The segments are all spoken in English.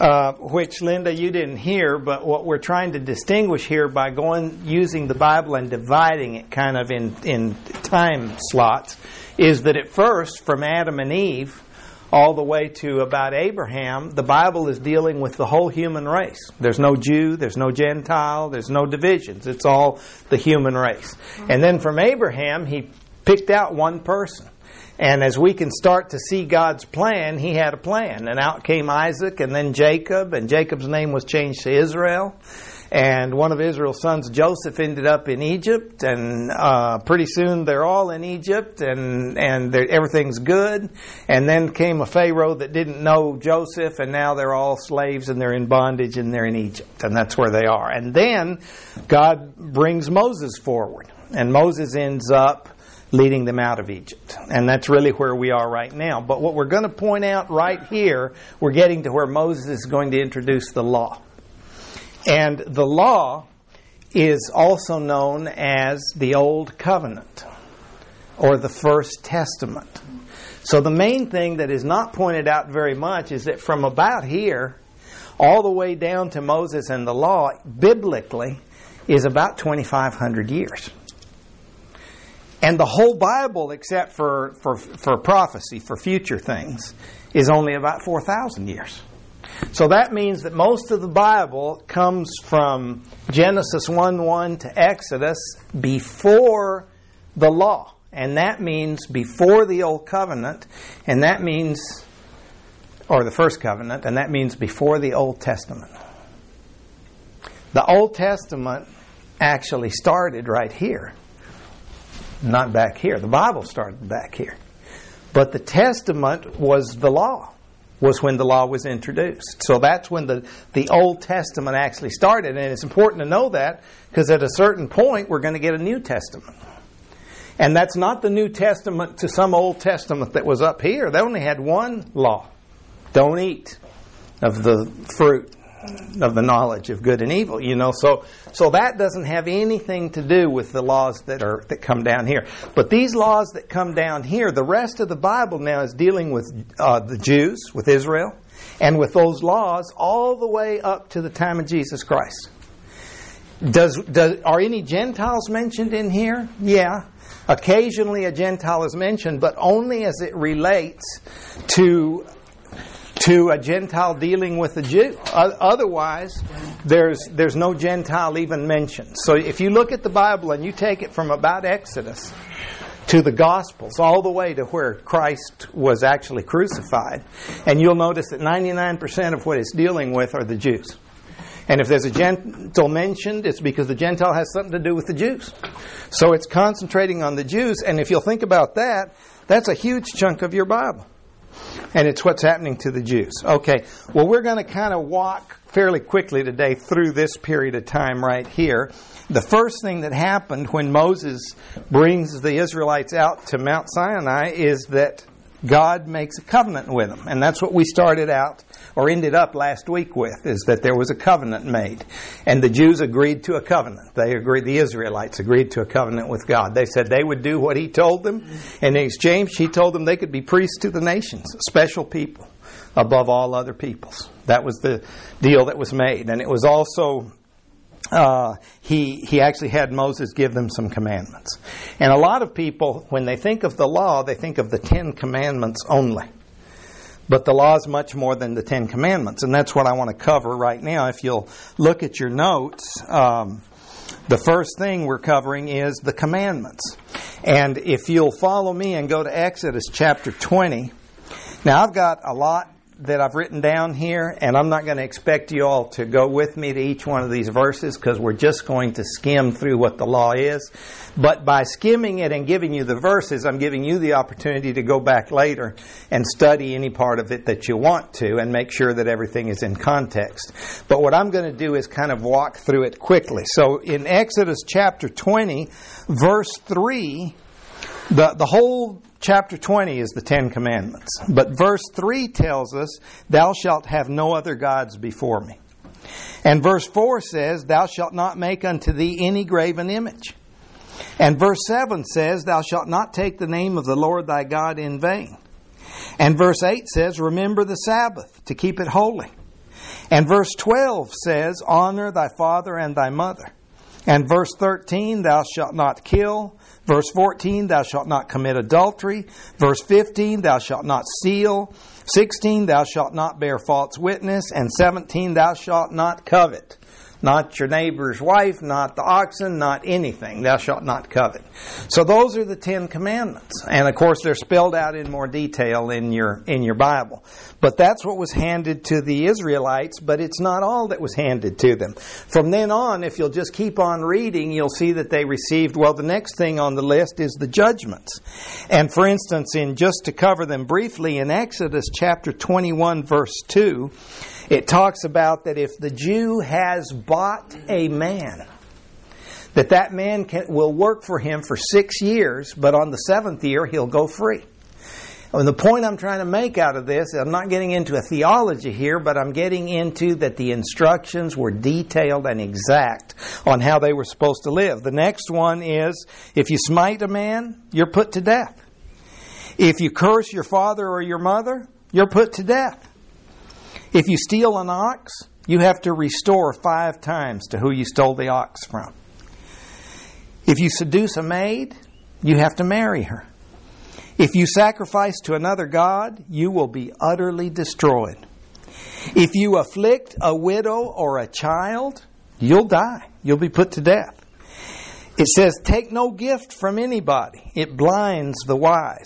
which, Linda, you didn't hear, but what we're trying to distinguish here by using the Bible and dividing it kind of in time slots is that at first, from Adam and Eve all the way to about Abraham, the Bible is dealing with the whole human race. There's no Jew, there's no Gentile, there's no divisions. It's all the human race. And then from Abraham, he picked out one person. And as we can start to see God's plan, He had a plan. And out came Isaac and then Jacob, and Jacob's name was changed to Israel. And one of Israel's sons, Joseph, ended up in Egypt, and pretty soon they're all in Egypt, and everything's good. And then came a Pharaoh that didn't know Joseph, and now they're all slaves, and they're in bondage, and they're in Egypt, and that's where they are. And then God brings Moses forward, and Moses ends up leading them out of Egypt. And that's really where we are right now. But what we're going to point out right here, we're getting to where Moses is going to introduce the law. And the law is also known as the Old Covenant or the First Testament. So the main thing that is not pointed out very much is that from about here all the way down to Moses and the law, biblically, is about 2,500 years. And the whole Bible, except for prophecy, for future things, is only about 4,000 years. So that means that most of the Bible comes from Genesis 1:1 to Exodus before the law. And that means before the Old Covenant, and that means, or the First Covenant, and that means before the Old Testament. The Old Testament actually started right here, not back here. The Bible started back here. But the Testament was the law. Was when the law was introduced. So that's when the Old Testament actually started. And it's important to know that because at a certain point we're going to get a New Testament. And that's not the New Testament to some Old Testament that was up here. They only had one law. Don't eat of the fruit of the knowledge of good and evil. So that doesn't have anything to do with the laws that come down here. But these laws that come down here, the rest of the Bible now is dealing with the Jews, with Israel, and with those laws all the way up to the time of Jesus Christ. Are any Gentiles mentioned in here? Yeah. Occasionally a Gentile is mentioned, but only as it relates to a Gentile dealing with a Jew. Otherwise, there's no Gentile even mentioned. So if you look at the Bible and you take it from about Exodus to the Gospels, all the way to where Christ was actually crucified, and you'll notice that 99% of what it's dealing with are the Jews. And if there's a Gentile mentioned, it's because the Gentile has something to do with the Jews. So it's concentrating on the Jews, and if you'll think about that, that's a huge chunk of your Bible. And it's what's happening to the Jews. Okay, well, we're going to kind of walk fairly quickly today through this period of time right here. The first thing that happened when Moses brings the Israelites out to Mount Sinai is that God makes a covenant with them. And that's what we started out or ended up last week with, is that there was a covenant made. And the Jews agreed to a covenant. The Israelites agreed to a covenant with God. They said they would do what He told them. And in exchange, He told them they could be priests to the nations, special people above all other peoples. That was the deal that was made. And it was also... He actually had Moses give them some commandments. And a lot of people, when they think of the law, they think of the 10 Commandments only. But the law is much more than the 10 Commandments. And that's what I want to cover right now. If you'll look at your notes, the first thing we're covering is the commandments. And if you'll follow me and go to Exodus chapter 20. Now, I've got a lot that I've written down here, and I'm not going to expect you all to go with me to each one of these verses because we're just going to skim through what the law is. But by skimming it and giving you the verses, I'm giving you the opportunity to go back later and study any part of it that you want to and make sure that everything is in context. But what I'm going to do is kind of walk through it quickly. So in Exodus chapter 20, verse 3, the whole chapter 20 is the 10 Commandments. But verse 3 tells us, "Thou shalt have no other gods before me." And verse 4 says, "Thou shalt not make unto thee any graven image." And verse 7 says, "Thou shalt not take the name of the Lord thy God in vain." And verse 8 says, "Remember the Sabbath, to keep it holy. And verse 12 says, honor thy father and thy mother. And verse 13, thou shalt not kill. Verse 14, thou shalt not commit adultery. Verse 15, thou shalt not steal. 16, thou shalt not bear false witness. And 17, thou shalt not covet. Not your neighbor's wife, not the oxen, not anything. Thou shalt not covet. So those are the 10 commandments. And of course they're spelled out in more detail in your Bible. But that's what was handed to the Israelites, but it's not all that was handed to them. From then on, if you'll just keep on reading, you'll see that they received, well, the next thing on the list is the judgments. And for instance, just to cover them briefly, in Exodus chapter 21, verse 2, it talks about that if the Jew has bought a man, that man will work for him for 6 years, but on the 7th year he'll go free. And the point I'm trying to make out of this, I'm not getting into a theology here, but I'm getting into that the instructions were detailed and exact on how they were supposed to live. The next one is, if you smite a man, you're put to death. If you curse your father or your mother, you're put to death. If you steal an ox, you have to restore 5 times to who you stole the ox from. If you seduce a maid, you have to marry her. If you sacrifice to another god, you will be utterly destroyed. If you afflict a widow or a child, you'll die. You'll be put to death. It says, take no gift from anybody. It blinds the wise.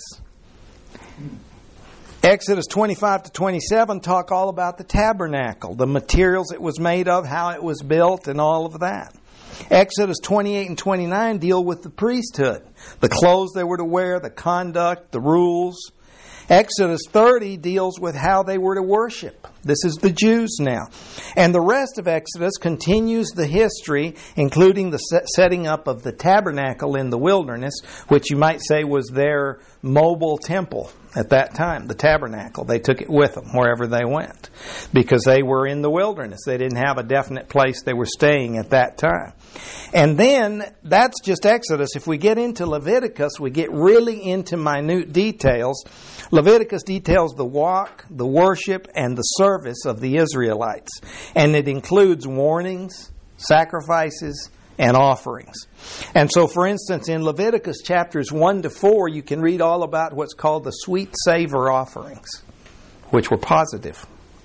Exodus 25 to 27 talk all about the tabernacle, the materials it was made of, how it was built, and all of that. Exodus 28 and 29 deal with the priesthood, the clothes they were to wear, the conduct, the rules. Exodus 30 deals with how they were to worship. This is the Jews now. And the rest of Exodus continues the history, including the setting up of the tabernacle in the wilderness, which you might say was their mobile temple at that time, the tabernacle. They took it with them wherever they went because they were in the wilderness. They didn't have a definite place they were staying at that time. And then, that's just Exodus. If we get into Leviticus, we get really into minute details. Leviticus details the walk, the worship, and the service of the Israelites. And it includes warnings, sacrifices, and offerings. And so, for instance, in Leviticus chapters 1 to 4, you can read all about what's called the sweet savor offerings, which were positive.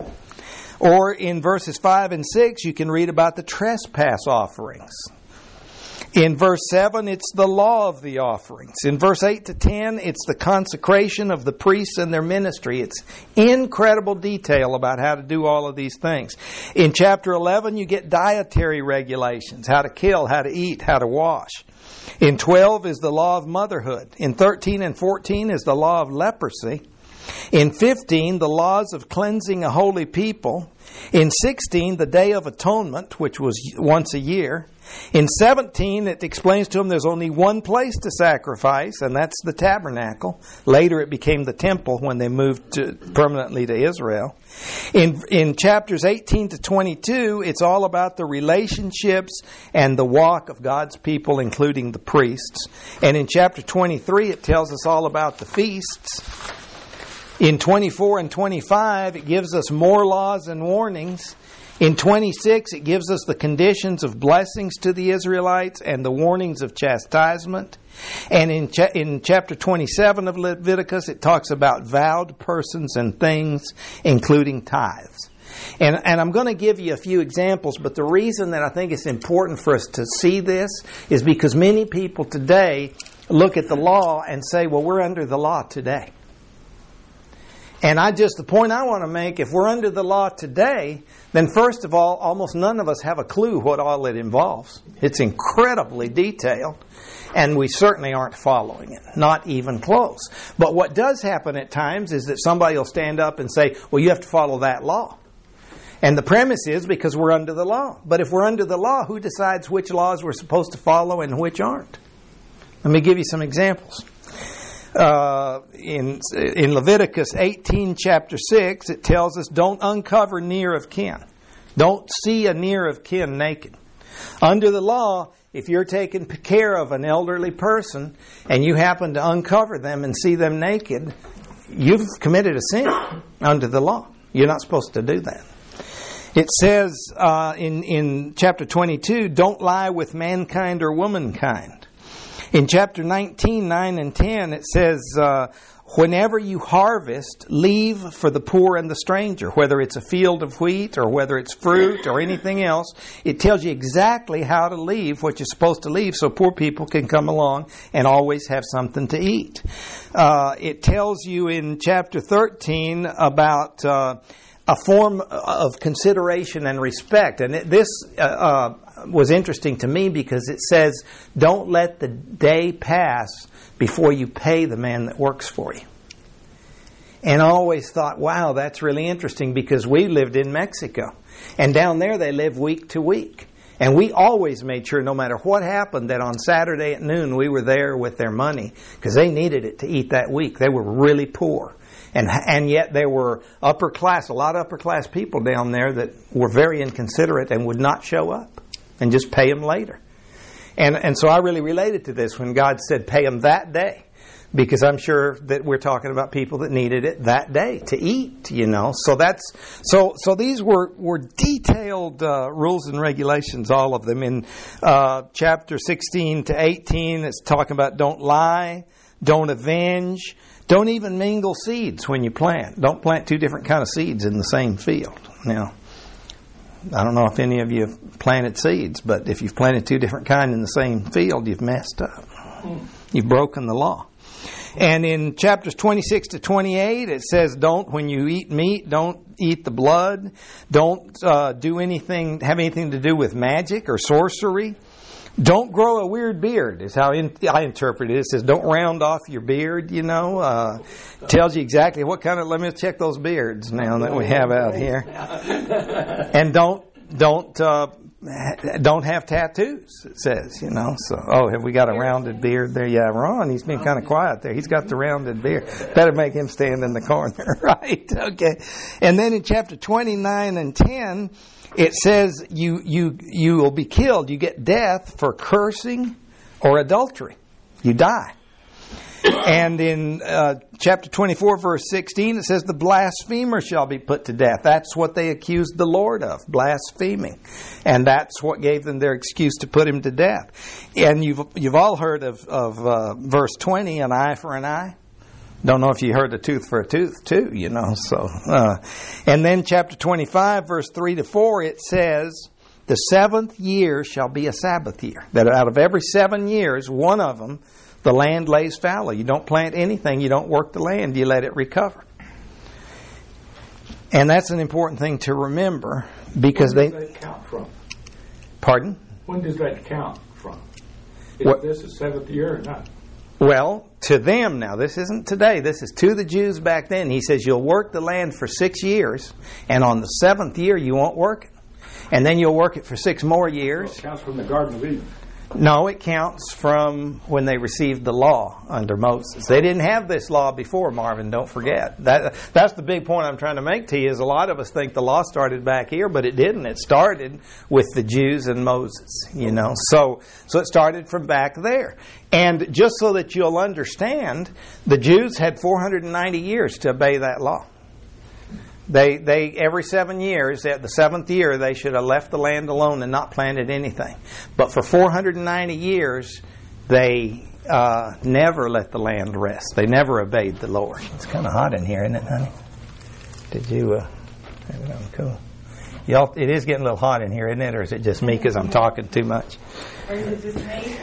Or in verses 5 and 6, you can read about the trespass offerings. In verse 7, it's the law of the offerings. In verse 8 to 10, it's the consecration of the priests and their ministry. It's incredible detail about how to do all of these things. In chapter 11, you get dietary regulations, how to kill, how to eat, how to wash. In 12 is the law of motherhood. In 13 and 14 is the law of leprosy. In 15, the laws of cleansing a holy people. In 16, the Day of Atonement, which was once a year. In 17, it explains to them there's only one place to sacrifice, and that's the tabernacle. Later it became the temple when they moved permanently to Israel. In chapters 18 to 22, it's all about the relationships and the walk of God's people, including the priests. And in chapter 23, it tells us all about the feasts. In 24 and 25, it gives us more laws and warnings. In 26, it gives us the conditions of blessings to the Israelites and the warnings of chastisement. And in chapter 27 of Leviticus, it talks about vowed persons and things, including tithes. And I'm going to give you a few examples, but the reason that I think it's important for us to see this is because many people today look at the law and say, well, we're under the law today. And the point I want to make, if we're under the law today, then first of all, almost none of us have a clue what all it involves. It's incredibly detailed, and we certainly aren't following it, not even close. But what does happen at times is that somebody will stand up and say, well, you have to follow that law. And the premise is because we're under the law. But if we're under the law, who decides which laws we're supposed to follow and which aren't? Let me give you some examples. In Leviticus 18, chapter 6, it tells us don't uncover near of kin. Don't see a near of kin naked. Under the law, if you're taking care of an elderly person and you happen to uncover them and see them naked, you've committed a sin under the law. You're not supposed to do that. It says in chapter 22, don't lie with mankind or womankind. In chapter 19, 9 and 10, it says, whenever you harvest, leave for the poor and the stranger, whether it's a field of wheat or whether it's fruit or anything else. It tells you exactly how to leave what you're supposed to leave so poor people can come along and always have something to eat. It tells you in chapter 13 about a form of consideration and respect. And this was interesting to me because it says, don't let the day pass before you pay the man that works for you. And I always thought, wow, that's really interesting because we lived in Mexico. And down there they live week to week. And we always made sure, no matter what happened, that on Saturday at noon we were there with their money because they needed it to eat that week. They were really poor. And yet there were a lot of upper class people down there that were very inconsiderate and would not show up and just pay them later. And so I really related to this when God said pay them that day, because I'm sure that we're talking about people that needed it that day to eat, you know. So these were detailed rules and regulations, all of them. In chapter 16 to 18, it's talking about don't lie, don't avenge, don't even mingle seeds when you plant. Don't plant two different kind of seeds in the same field. Now, I don't know if any of you have planted seeds, but if you've planted two different kinds in the same field, you've messed up. You've broken the law. And in chapters 26 to 28, it says, when you eat meat, don't eat the blood. Don't have anything to do with magic or sorcery. Don't grow a weird beard is how I interpret it. It says don't round off your beard, you know. Tells you exactly what kind of, let me check those beards now that we have out here. And don't have tattoos, it says, you know. So, have we got a rounded beard there? Yeah, Ron, he's been kind of quiet there. He's got the rounded beard. Better make him stand in the corner, right? Okay. And then in chapter 29 and 10, it says you will be killed. You get death for cursing or adultery. You die. And in chapter 24, verse 16, it says the blasphemer shall be put to death. That's what they accused the Lord of, blaspheming. And that's what gave them their excuse to put him to death. And you've all heard of verse 20, an eye for an eye. Don't know if you heard a tooth for a tooth too, you know. So, and then chapter 25, verse 3 to 4, it says, the 7th year shall be a Sabbath year. That out of every 7 years, one of them, the land lays fallow. You don't plant anything. You don't work the land. You let it recover. And that's an important thing to remember because when does that count from? Pardon? When does that count from? Is this the 7th year or not? Well, to them now, this isn't today, this is to the Jews back then. He says you'll work the land for 6 years, and on the 7th year you won't work it. And then you'll work it for 6 more years. So it counts from the Garden of Eden. No, it counts from when they received the law under Moses. They didn't have this law before, Marvin, don't forget. That's the big point I'm trying to make to you, is a lot of us think the law started back here, but it didn't. It started with the Jews and Moses, you know. So it started from back there. And just so that you'll understand, the Jews had 490 years to obey that law. They every 7 years, at the 7th year, they should have left the land alone and not planted anything. But for 490 years, they never let the land rest. They never obeyed the Lord. It's kind of hot in here, isn't it, honey? Did you have it on cool? Y'all, it is getting a little hot in here, isn't it? Or is it just me because I'm talking too much? Or is it just me?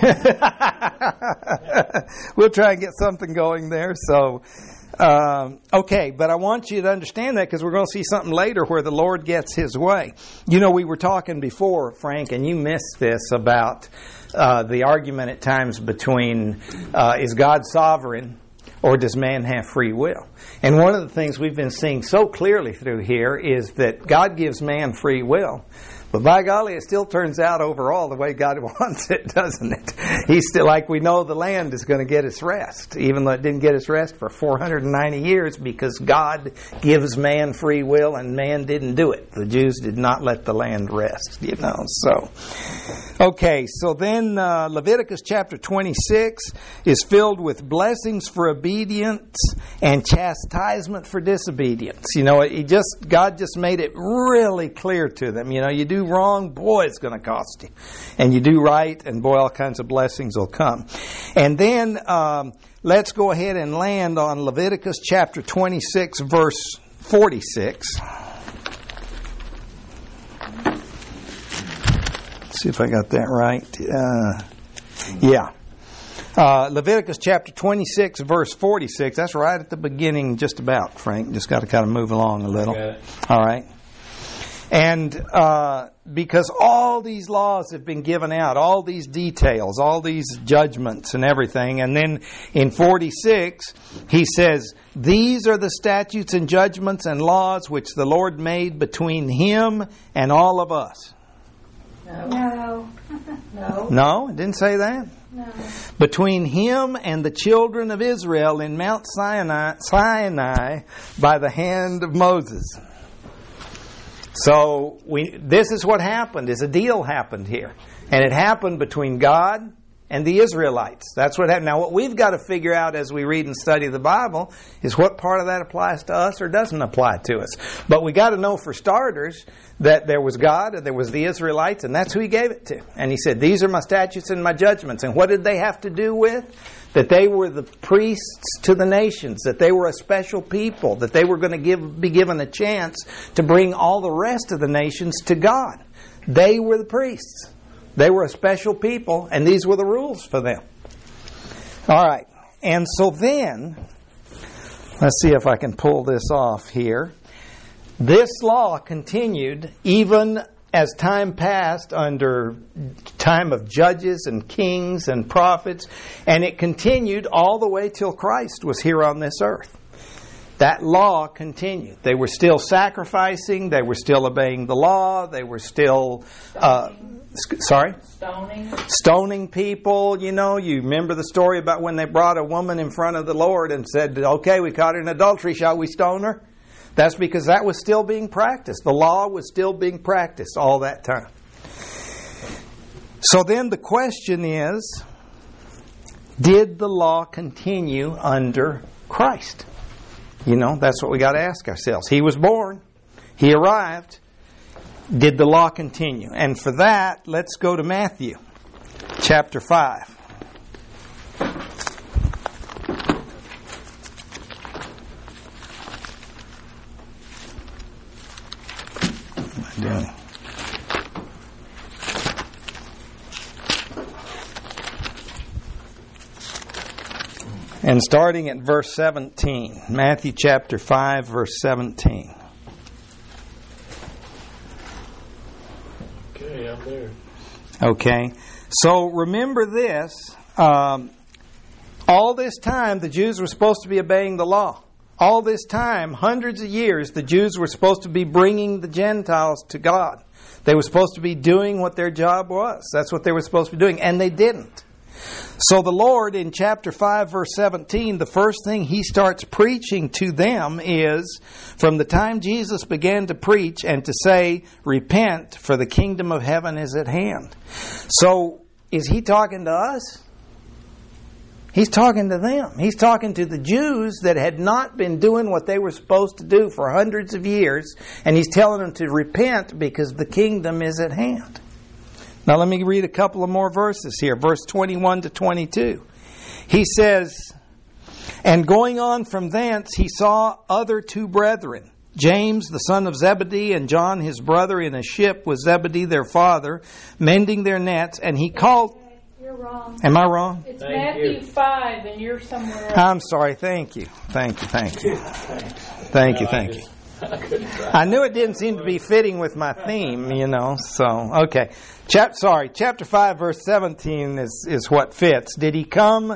We'll try and get something going there. So, okay, but I want you to understand that because we're going to see something later where the Lord gets His way. You know, we were talking before, Frank, and you missed this about the argument at times between is God sovereign or does man have free will? And one of the things we've been seeing so clearly through here is that God gives man free will, But by golly, it still turns out overall the way God wants it, doesn't it? He's still, like we know, the land is going to get its rest, even though it didn't get its rest for 490 years because God gives man free will and man didn't do it. The Jews did not let the land rest, So, okay, so then Leviticus chapter 26 is filled with blessings for obedience and chastisement for disobedience. God just made it really clear to them. You do wrong, boy, it's going to cost you. And you do right, and boy, all kinds of blessings will come. And then let's go ahead and land on Leviticus chapter 26, verse 46. Let's see if I got that right. Leviticus chapter 26, verse 46. That's right at the beginning, just about, Frank. Just got to kind of move along a little. All right. And because all these laws have been given out, all these details, all these judgments and everything. And then in 46, he says, these are the statutes and judgments and laws which the Lord made between Him and all of us. No. No, it didn't say that. No. Between Him and the children of Israel in Mount Sinai by the hand of Moses. So this is what happened, is a deal happened here. And it happened between God and the Israelites. That's what happened. Now what we've got to figure out as we read and study the Bible is what part of that applies to us or doesn't apply to us. But we got to know for starters that there was God and there was the Israelites, and that's who He gave it to. And He said, these are my statutes and my judgments. And what did they have to do with? That they were the priests to the nations, that they were a special people, that they were going to be given a chance to bring all the rest of the nations to God. They were the priests. They were a special people, and these were the rules for them. All right. And so then, let's see if I can pull this off here. This law continued even as time passed under time of judges and kings and prophets, and it continued all the way till Christ was here on this earth. That law continued. They were still sacrificing. They were still obeying the law. They were still stoning people. You remember the story about when they brought a woman in front of the Lord and said, okay, we caught her in adultery, shall we stone her? That's because that was still being practiced. The law was still being practiced all that time. So then the question is, did the law continue under Christ? That's what we got to ask ourselves. He was born. He arrived. Did the law continue? And for that, let's go to Matthew chapter 5. And starting at verse 17, Matthew chapter 5, verse 17. Okay, I'm there. Okay, so remember this. All this time, the Jews were supposed to be obeying the law. All this time, hundreds of years, the Jews were supposed to be bringing the Gentiles to God. They were supposed to be doing what their job was. That's what they were supposed to be doing, and they didn't. So the Lord, in chapter 5, verse 17, the first thing He starts preaching to them is, from the time Jesus began to preach and to say, repent, for the kingdom of heaven is at hand. So, is He talking to us? He's talking to them. He's talking to the Jews that had not been doing what they were supposed to do for hundreds of years, and He's telling them to repent because the kingdom is at hand. Now let me read a couple of more verses here. Verse 21 to 22. He says, and going on from thence, he saw other two brethren, James the son of Zebedee and John his brother, in a ship with Zebedee their father, mending their nets, and he called... You're wrong. Am I wrong? It's Matthew 5 and you're somewhere else. I'm sorry. Thank you. I knew it didn't seem to be fitting with my theme, so, okay. Chapter 5, verse 17 is what fits. Did he come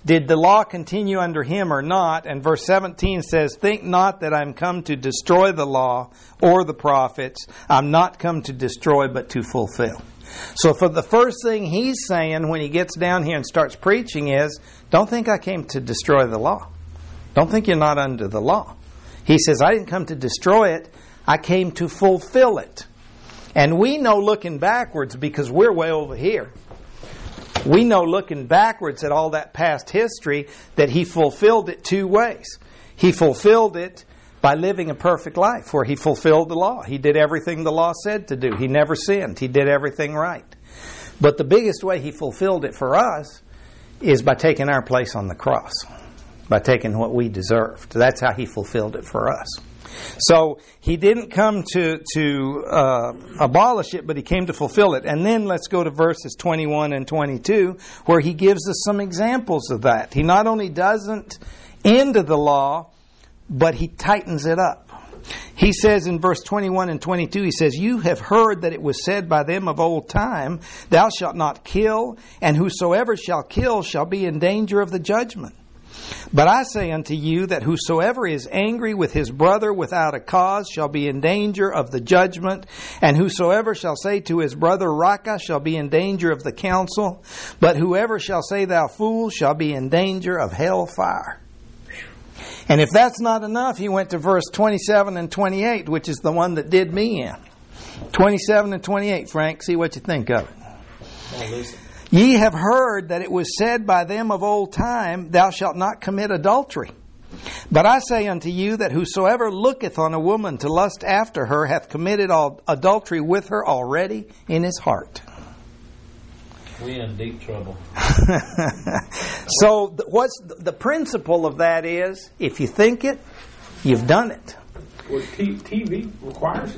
did the law continue under him or not? And verse 17 says, think not that I'm come to destroy the law or the prophets. I'm not come to destroy, but to fulfill. So for the first thing he's saying when he gets down here and starts preaching is, don't think I came to destroy the law. Don't think you're not under the law. He says, I didn't come to destroy it. I came to fulfill it. And we know looking backwards, because we're way over here, we know looking backwards at all that past history that he fulfilled it two ways. He fulfilled it by living a perfect life where he fulfilled the law. He did everything the law said to do. He never sinned. He did everything right. But the biggest way he fulfilled it for us is by taking our place on the cross, by taking what we deserved. That's how he fulfilled it for us. So he didn't come to abolish it, but he came to fulfill it. And then let's go to verses 21 and 22, where he gives us some examples of that. He not only doesn't end the law, but he tightens it up. He says in verse 21 and 22, he says, you have heard that it was said by them of old time, thou shalt not kill, and whosoever shall kill shall be in danger of the judgment. But I say unto you that whosoever is angry with his brother without a cause shall be in danger of the judgment, and whosoever shall say to his brother, Raca, shall be in danger of the council, but whoever shall say, thou fool, shall be in danger of hell fire. And if that's not enough, he went to verse 27 and 28, which is the one that did me in. 27 and 28, Frank, see what you think of it. Oh, listen. Ye have heard that it was said by them of old time, thou shalt not commit adultery. But I say unto you that whosoever looketh on a woman to lust after her hath committed adultery with her already in his heart. We're in deep trouble. So what's the principle of that is, if you think it, you've done it. Well, TV requires it.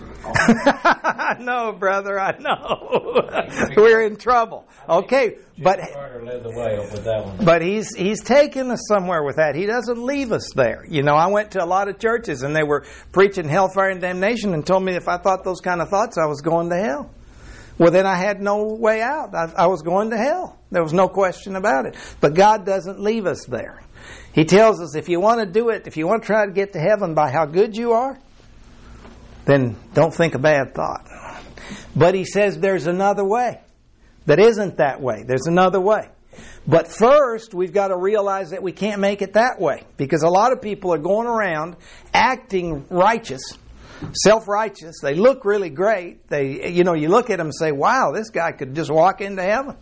I know, brother, I know. We're in trouble. Okay, but Carter led the way with that one. But he's taken us somewhere with that. He doesn't leave us there. You know, I went to a lot of churches and they were preaching hellfire and damnation and told me if I thought those kind of thoughts, I was going to hell. Well, then I had no way out. I was going to hell. There was no question about it. But God doesn't leave us there. He tells us if you want to do it, if you want to try to get to heaven by how good you are, then don't think a bad thought. But he says there's another way that isn't that way. There's another way. But first, we've got to realize that we can't make it that way. Because a lot of people are going around acting righteous, self-righteous. They look really great. You look at them and say, wow, this guy could just walk into heaven.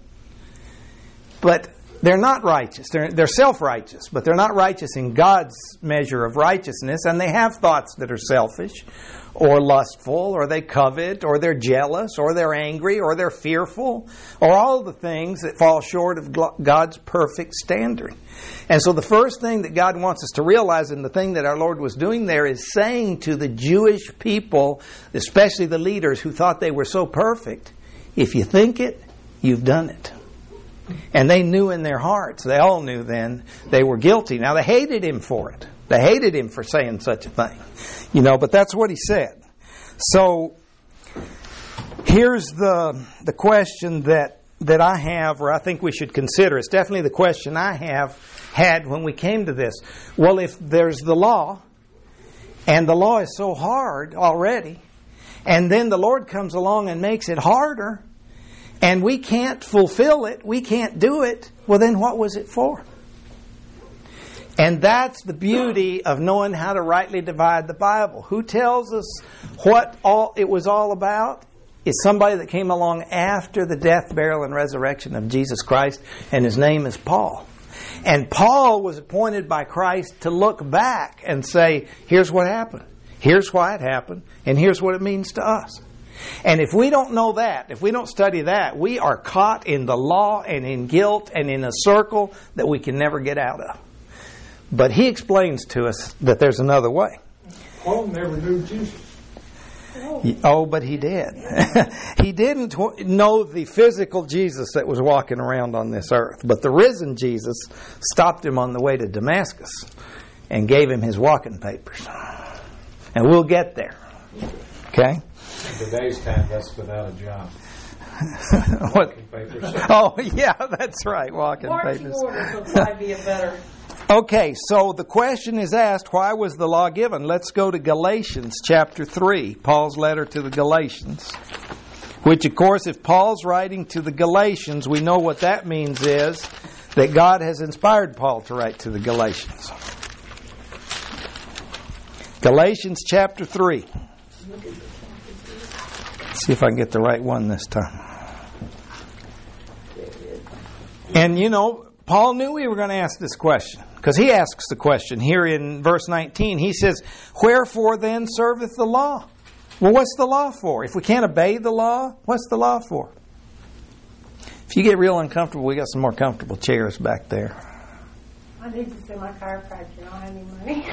But they're not righteous. They're self-righteous, but they're not righteous in God's measure of righteousness, and they have thoughts that are selfish or lustful, or they covet, or they're jealous, or they're angry, or they're fearful, or all the things that fall short of God's perfect standard. And so the first thing that God wants us to realize, and the thing that our Lord was doing there, is saying to the Jewish people, especially the leaders who thought they were so perfect, if you think it, you've done it. And they knew in their hearts, they all knew then, they were guilty. Now they hated him for it. They hated him for saying such a thing. But that's what he said. So here's the question that I have, or I think we should consider. It's definitely the question I have had when we came to this. Well, if there's the law, and the law is so hard already, and then the Lord comes along and makes it harder, and we can't fulfill it, we can't do it, well then what was it for? And that's the beauty of knowing how to rightly divide the Bible. Who tells us what it was all about? Is somebody that came along after the death, burial, and resurrection of Jesus Christ, and his name is Paul. And Paul was appointed by Christ to look back and say, here's what happened, here's why it happened, and here's what it means to us. And if we don't know that, if we don't study that, we are caught in the law and in guilt and in a circle that we can never get out of. But he explains to us that there's another way. Paul never knew Jesus. Oh, but he did. He didn't know the physical Jesus that was walking around on this earth. But the risen Jesus stopped him on the way to Damascus and gave him his walking papers. And we'll get there. Okay? In today's time, that's without a job. What? Papers. Oh, yeah, that's right. Walking Marching papers. orders would probably be a better. Okay, so the question is asked, why was the law given? Let's go to Galatians chapter 3, Paul's letter to the Galatians. Which, of course, if Paul's writing to the Galatians, we know what that means is that God has inspired Paul to write to the Galatians. Galatians chapter 3. Let's see if I can get the right one this time. And you know, Paul knew we were going to ask this question, because he asks the question here in verse 19. He says, "Wherefore then serveth the law?" Well, what's the law for? If we can't obey the law, what's the law for? If you get real uncomfortable, we got some more comfortable chairs back there. I need to see my chiropractor. I don't have any money.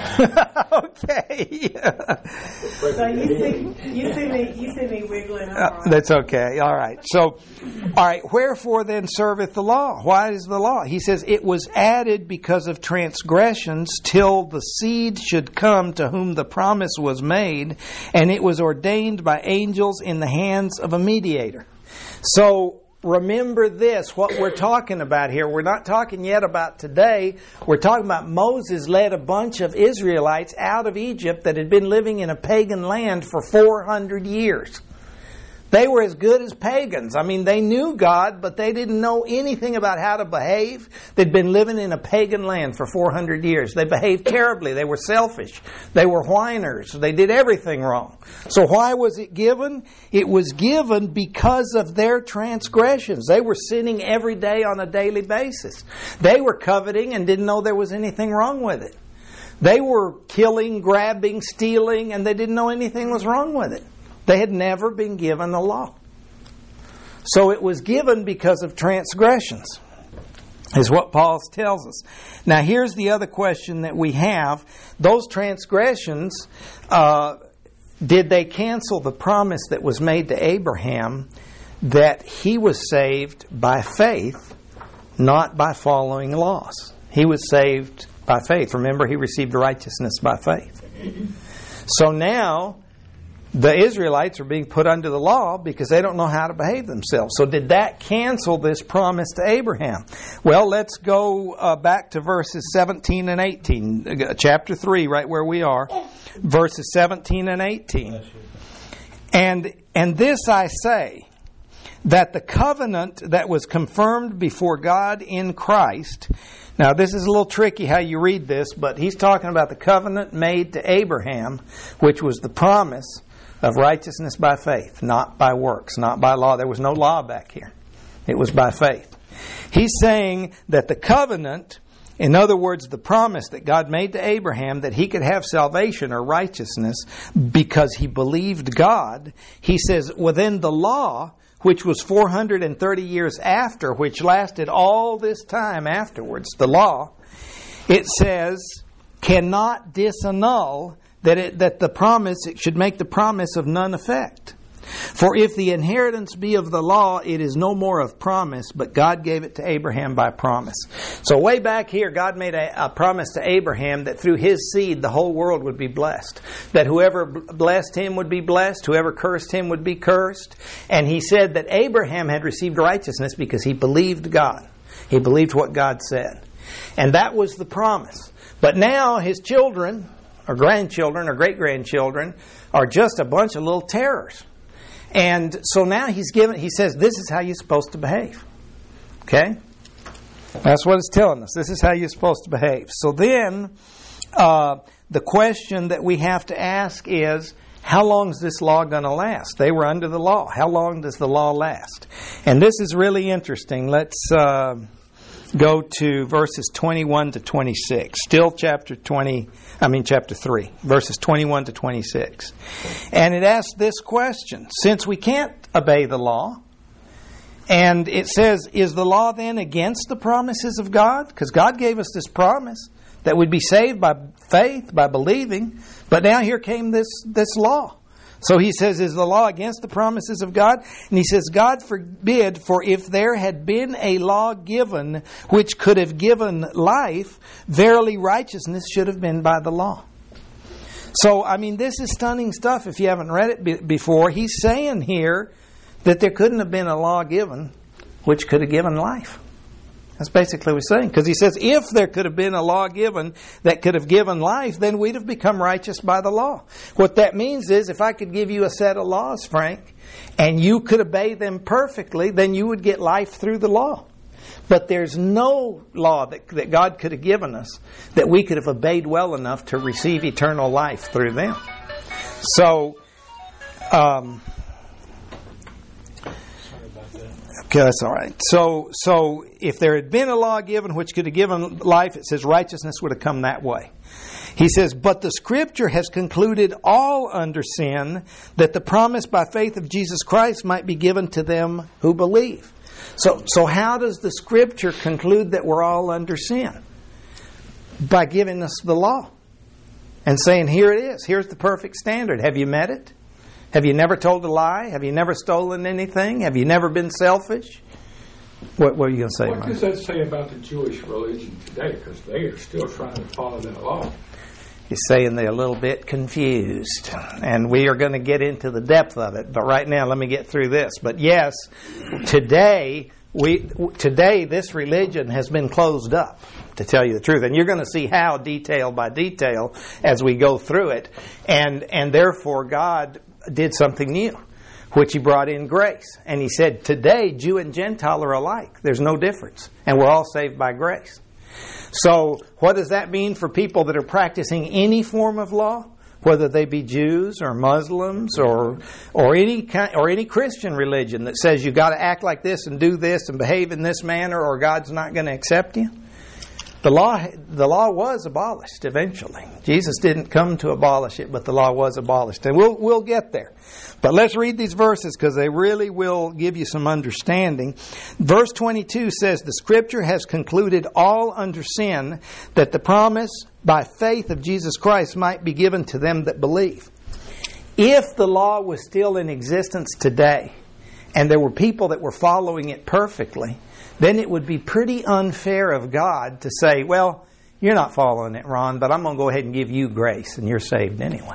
Okay. So you see me wiggling. That's okay. All right. So, all right. Wherefore then serveth the law? Why is the law? He says, "It was added because of transgressions, till the seed should come to whom the promise was made, and it was ordained by angels in the hands of a mediator." So, remember this, what we're talking about here. We're not talking yet about today. We're talking about Moses led a bunch of Israelites out of Egypt that had been living in a pagan land for 400 years. They were as good as pagans. I mean, they knew God, but they didn't know anything about how to behave. They'd been living in a pagan land for 400 years. They behaved terribly. They were selfish. They were whiners. They did everything wrong. So why was it given? It was given because of their transgressions. They were sinning every day on a daily basis. They were coveting and didn't know there was anything wrong with it. They were killing, grabbing, stealing, and they didn't know anything was wrong with it. They had never been given the law. So it was given because of transgressions, is what Paul tells us. Now here's the other question that we have. Those transgressions, did they cancel the promise that was made to Abraham that he was saved by faith, not by following laws? He was saved by faith. Remember, he received righteousness by faith. So now the Israelites are being put under the law because they don't know how to behave themselves. So did that cancel this promise to Abraham? Well, let's go back to verses 17 and 18. Chapter 3, right where we are. Verses 17 and 18. And this I say, that the covenant that was confirmed before God in Christ. Now, this is a little tricky how you read this, but he's talking about the covenant made to Abraham, which was the promise of righteousness by faith, not by works, not by law. There was no law back here. It was by faith. He's saying that the covenant, in other words, the promise that God made to Abraham that he could have salvation or righteousness because he believed God, he says within the law, which was 430 years after, which lasted all this time afterwards, the law, it says, cannot disannul that the promise, it should make the promise of none effect. For if the inheritance be of the law, it is no more of promise, but God gave it to Abraham by promise. So way back here, God made a promise to Abraham that through his seed, the whole world would be blessed. That whoever blessed him would be blessed, whoever cursed him would be cursed. And he said that Abraham had received righteousness because he believed God. He believed what God said. And that was the promise. But now his children, or grandchildren, or great-grandchildren, are just a bunch of little terrors. And so now he says, this is how you're supposed to behave. Okay? That's what it's telling us. This is how you're supposed to behave. So then, the question that we have to ask is, how long is this law going to last? They were under the law. How long does the law last? And this is really interesting. Let's go to verses 21 to 26. Still chapter 3, verses 21 to 26. And it asks this question. Since we can't obey the law, and it says, is the law then against the promises of God? Because God gave us this promise that we'd be saved by faith, by believing. But now here came this law. So he says, is the law against the promises of God? And he says, God forbid, for if there had been a law given which could have given life, verily righteousness should have been by the law. So, this is stunning stuff if you haven't read it before. He's saying here that there couldn't have been a law given which could have given life. That's basically what he's saying. Because he says, if there could have been a law given that could have given life, then we'd have become righteous by the law. What that means is, if I could give you a set of laws, Frank, and you could obey them perfectly, then you would get life through the law. But there's no law that God could have given us that we could have obeyed well enough to receive eternal life through them. So, okay, that's all right. So if there had been a law given which could have given life, it says righteousness would have come that way. He says, but the Scripture has concluded all under sin, that the promise by faith of Jesus Christ might be given to them who believe. So how does the Scripture conclude that we're all under sin? By giving us the law and saying, here it is. Here's the perfect standard. Have you met it? Have you never told a lie? Have you never stolen anything? Have you never been selfish? What are you going to say, What Mike? does that say about the Jewish religion today? Because they are still trying to follow that law. He's saying they're a little bit confused. And we are going to get into the depth of it. But right now, let me get through this. But yes, today this religion has been closed up, to tell you the truth. And you're going to see how, detail by detail, as we go through it. And therefore, God did something new, which He brought in grace. And He said, today, Jew and Gentile are alike. There's no difference. And we're all saved by grace. So, what does that mean for people that are practicing any form of law? Whether they be Jews or Muslims or any Christian religion that says you've got to act like this and do this and behave in this manner or God's not going to accept you. The law was abolished eventually. Jesus didn't come to abolish it, but the law was abolished. And we'll get there. But let's read these verses because they really will give you some understanding. Verse 22 says, the Scripture has concluded all under sin, that the promise by faith of Jesus Christ might be given to them that believe. If the law was still in existence today, and there were people that were following it perfectly, then it would be pretty unfair of God to say, well, you're not following it, Ron, but I'm going to go ahead and give you grace, and you're saved anyway.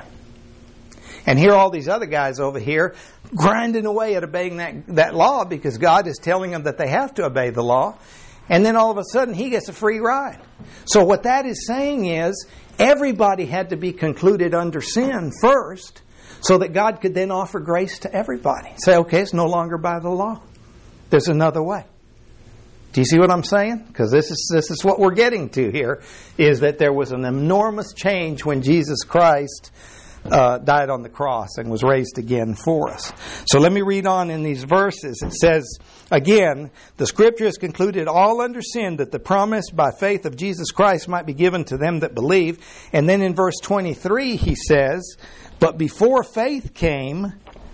And here are all these other guys over here grinding away at obeying that law because God is telling them that they have to obey the law. And then all of a sudden, he gets a free ride. So what that is saying is, everybody had to be concluded under sin first, so that God could then offer grace to everybody. Say, okay, it's no longer by the law. There's another way. Do you see what I'm saying? Because this is what we're getting to here, is that there was an enormous change when Jesus Christ died on the cross and was raised again for us. So let me read on in these verses. It says, again, the Scripture has concluded all under sin, that the promise by faith of Jesus Christ might be given to them that believe. And then in verse 23 he says, but before faith came,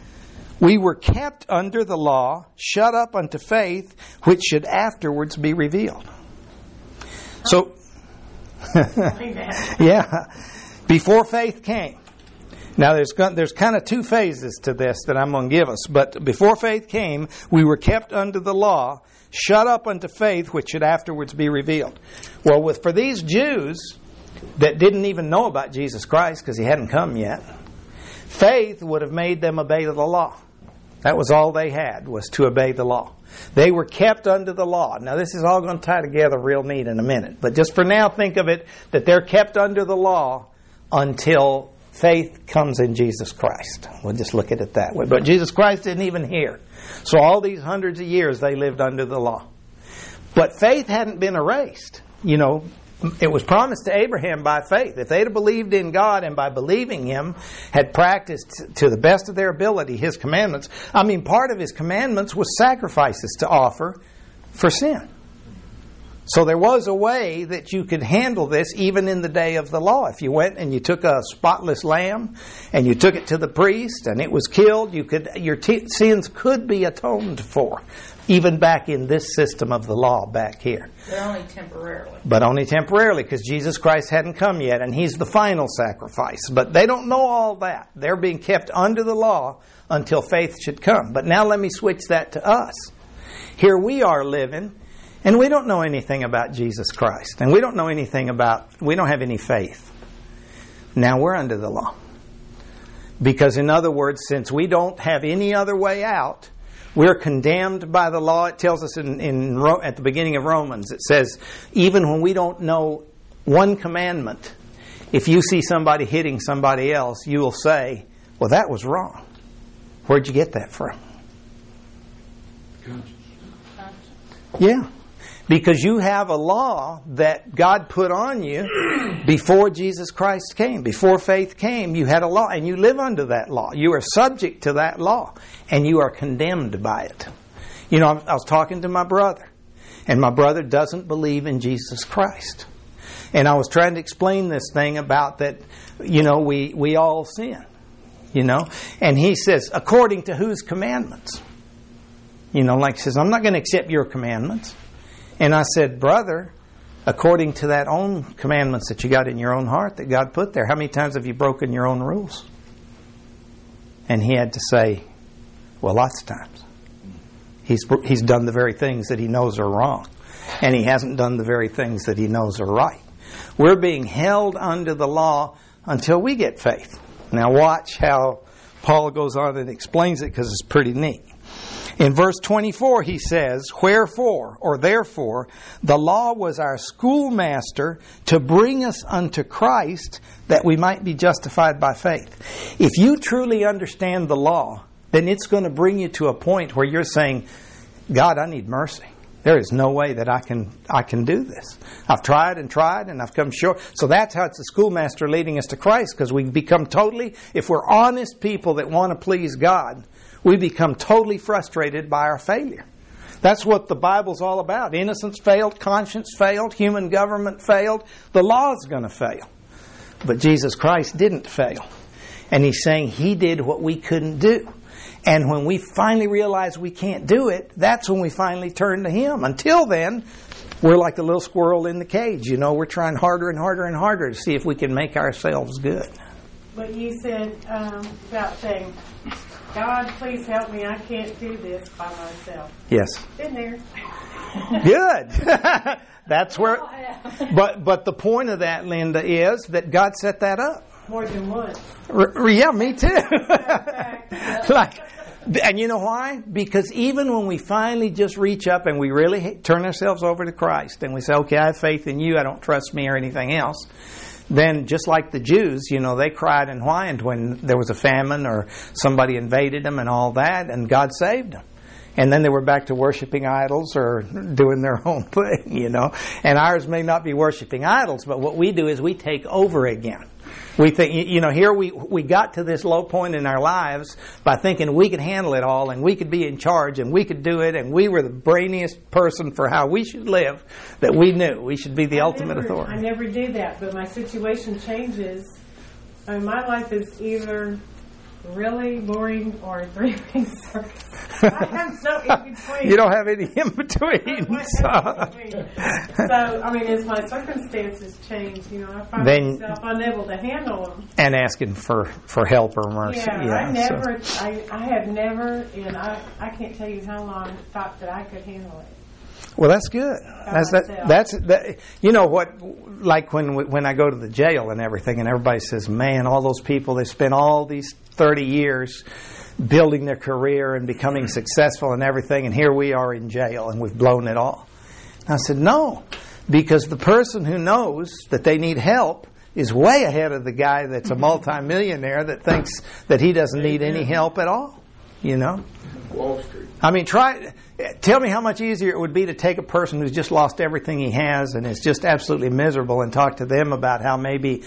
we were kept under the law, shut up unto faith, which should afterwards be revealed. So, yeah, before faith came. Now, there's kind of two phases to this that I'm going to give us. But before faith came, we were kept under the law, shut up unto faith, which should afterwards be revealed. Well, for these Jews that didn't even know about Jesus Christ because He hadn't come yet, faith would have made them obey the law. That was all they had, was to obey the law. They were kept under the law. Now, this is all going to tie together real neat in a minute. But just for now, think of it that they're kept under the law until faith comes in Jesus Christ. We'll just look at it that way. But Jesus Christ didn't even hear. So all these hundreds of years they lived under the law. But faith hadn't been erased. You know, it was promised to Abraham by faith. If they'd have believed in God and by believing Him had practiced to the best of their ability His commandments. I mean, part of His commandments was sacrifices to offer for sin. So there was a way that you could handle this even in the day of the law. If you went and you took a spotless lamb and you took it to the priest and it was killed, your sins could be atoned for, even back in this system of the law back here. But only temporarily. But only temporarily, because Jesus Christ hadn't come yet and He's the final sacrifice. But they don't know all that. They're being kept under the law until faith should come. But now let me switch that to us. Here we are living, and we don't know anything about Jesus Christ. And we don't have any faith. Now we're under the law. Because in other words, since we don't have any other way out, We're condemned by the law. It tells us at the beginning of Romans, it says, even when we don't know one commandment, if you see somebody hitting somebody else, you will say, well, that was wrong. Where'd you get that from? Yeah. Because you have a law that God put on you before Jesus Christ came. Before faith came, you had a law, and you live under that law. You are subject to that law, and you are condemned by it. You know, I was talking to my brother, and my brother doesn't believe in Jesus Christ. And I was trying to explain this thing about that, you know, we all sin. You know? And he says, according to whose commandments? You know, like he says, I'm not going to accept your commandments. And I said, brother, according to that own commandments that you got in your own heart that God put there, how many times have you broken your own rules? And he had to say, well, lots of times. He's done the very things that he knows are wrong. And he hasn't done the very things that he knows are right. We're being held under the law until we get faith. Now watch how Paul goes on and explains it, because it's pretty neat. In verse 24 he says, wherefore, or therefore, the law was our schoolmaster to bring us unto Christ, that we might be justified by faith. If you truly understand the law, then it's going to bring you to a point where you're saying, God, I need mercy. There is no way that I can do this. I've tried and I've come short. So that's how it's the schoolmaster leading us to Christ, because we become totally, if we're honest people that want to please God, we become totally frustrated by our failure. That's what the Bible's all about. Innocence failed, conscience failed, human government failed. The law is going to fail. But Jesus Christ didn't fail. And He's saying He did what we couldn't do. And when we finally realize we can't do it, that's when we finally turn to Him. Until then, we're like the little squirrel in the cage. You know, we're trying harder and harder and harder to see if we can make ourselves good. But you said about saying, God, please help me. I can't do this by myself. Yes. Been there. Good. That's where. But the point of that, Linda, is that God set that up. More than once. Yeah, me too. And you know why? Because even when we finally just reach up and we really turn ourselves over to Christ and we say, okay, I have faith in you, I don't trust me or anything else, then just like the Jews, you know, they cried and whined when there was a famine or somebody invaded them and all that, and God saved them. And then they were back to worshiping idols or doing their own thing, you know. And ours may not be worshiping idols, but what we do is we take over again. We think, you know, here we got to this low point in our lives by thinking we could handle it all and we could be in charge and we could do it and we were the brainiest person for how we should live, that we knew we should be the ultimate authority. I never do that, but my situation changes. I mean, my life is either really boring or three-ring circus. I have no in between. You don't have any in between. So, I mean, as my circumstances change, you know, I find myself unable to handle them. And asking for help or mercy. Yeah, I have never, and I can't tell you how long, thought that I could handle it. Well, that's good. That's you know what, like when I go to the jail and everything, and everybody says, man, all those people, they spent all these 30 years building their career and becoming successful and everything, and here we are in jail and we've blown it all. And I said, no, because the person who knows that they need help is way ahead of the guy that's a multimillionaire that thinks that he doesn't need any help at all, you know. Wall Street. I mean, tell me how much easier it would be to take a person who's just lost everything he has and is just absolutely miserable and talk to them about how maybe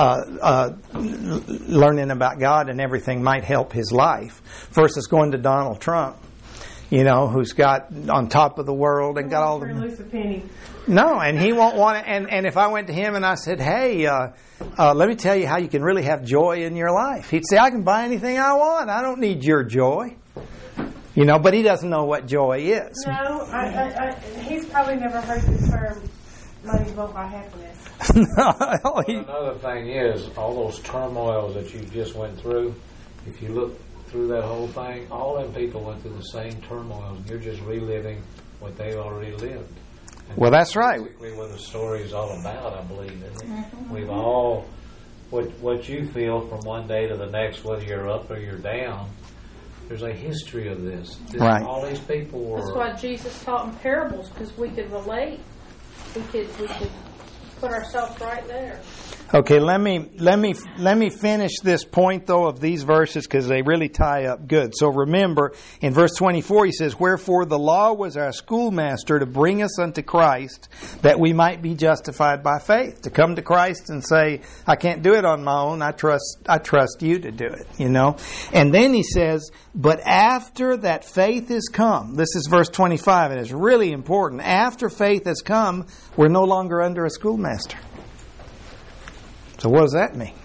learning about God and everything might help his life, versus going to Donald Trump, you know, who's got on top of the world and got all the... No, and he won't want to... And if I went to him and I said, hey, let me tell you how you can really have joy in your life, he'd say, I can buy anything I want. I don't need your joy. You know, but he doesn't know what joy is. No, he's probably never heard the term money won't buy happiness. Another thing is, all those turmoils that you just went through, if you look through that whole thing, all them people went through the same turmoils. You're just reliving what they already lived. And well, that's right. Basically what the story is all about, I believe, isn't it? Mm-hmm. We've all, what you feel from one day to the next, whether you're up or you're down, There's a history of this. Right. All these people were. That's why Jesus taught in parables, because we could relate. We could put ourselves right there. Okay, let me finish this point though of these verses because they really tie up good. So remember, in verse 24 he says, "Wherefore the law was our schoolmaster to bring us unto Christ, that we might be justified by faith." To come to Christ and say, "I can't do it on my own. I trust you to do it." You know. And then he says, "But after that faith is come," this is verse 25, and it's really important. After faith has come, we're no longer under a schoolmaster. So what does that mean?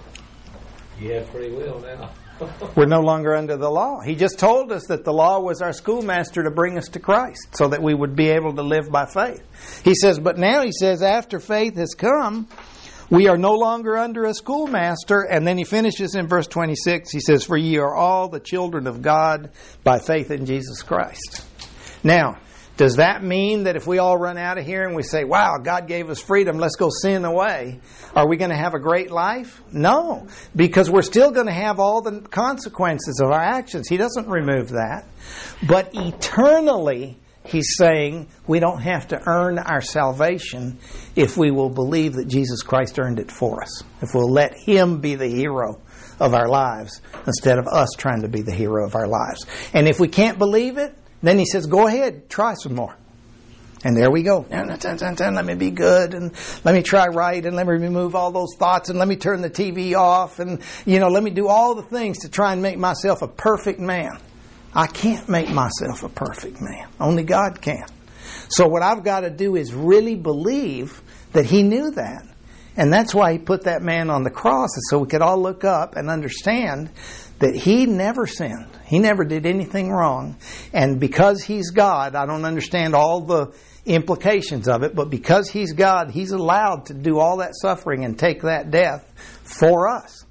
You have free will now. We're no longer under the law. He just told us that the law was our schoolmaster to bring us to Christ so that we would be able to live by faith. He says, but now he says, after faith has come, we are no longer under a schoolmaster. And then he finishes in verse 26. He says, "For ye are all the children of God by faith in Jesus Christ." Now, does that mean that if we all run out of here and we say, "Wow, God gave us freedom, let's go sin away," are we going to have a great life? No, because we're still going to have all the consequences of our actions. He doesn't remove that. But eternally, he's saying we don't have to earn our salvation if we will believe that Jesus Christ earned it for us. If we'll let Him be the hero of our lives instead of us trying to be the hero of our lives. And if we can't believe it, then he says, go ahead, try some more. And there we go. Let me be good, and let me try right, and let me remove all those thoughts, and let me turn the TV off, and let me do all the things to try and make myself a perfect man. I can't make myself a perfect man. Only God can. So what I've got to do is really believe that He knew that. And that's why He put that man on the cross, so we could all look up and understand that He never sinned. He never did anything wrong. And because He's God, I don't understand all the implications of it, but because He's God, He's allowed to do all that suffering and take that death for us.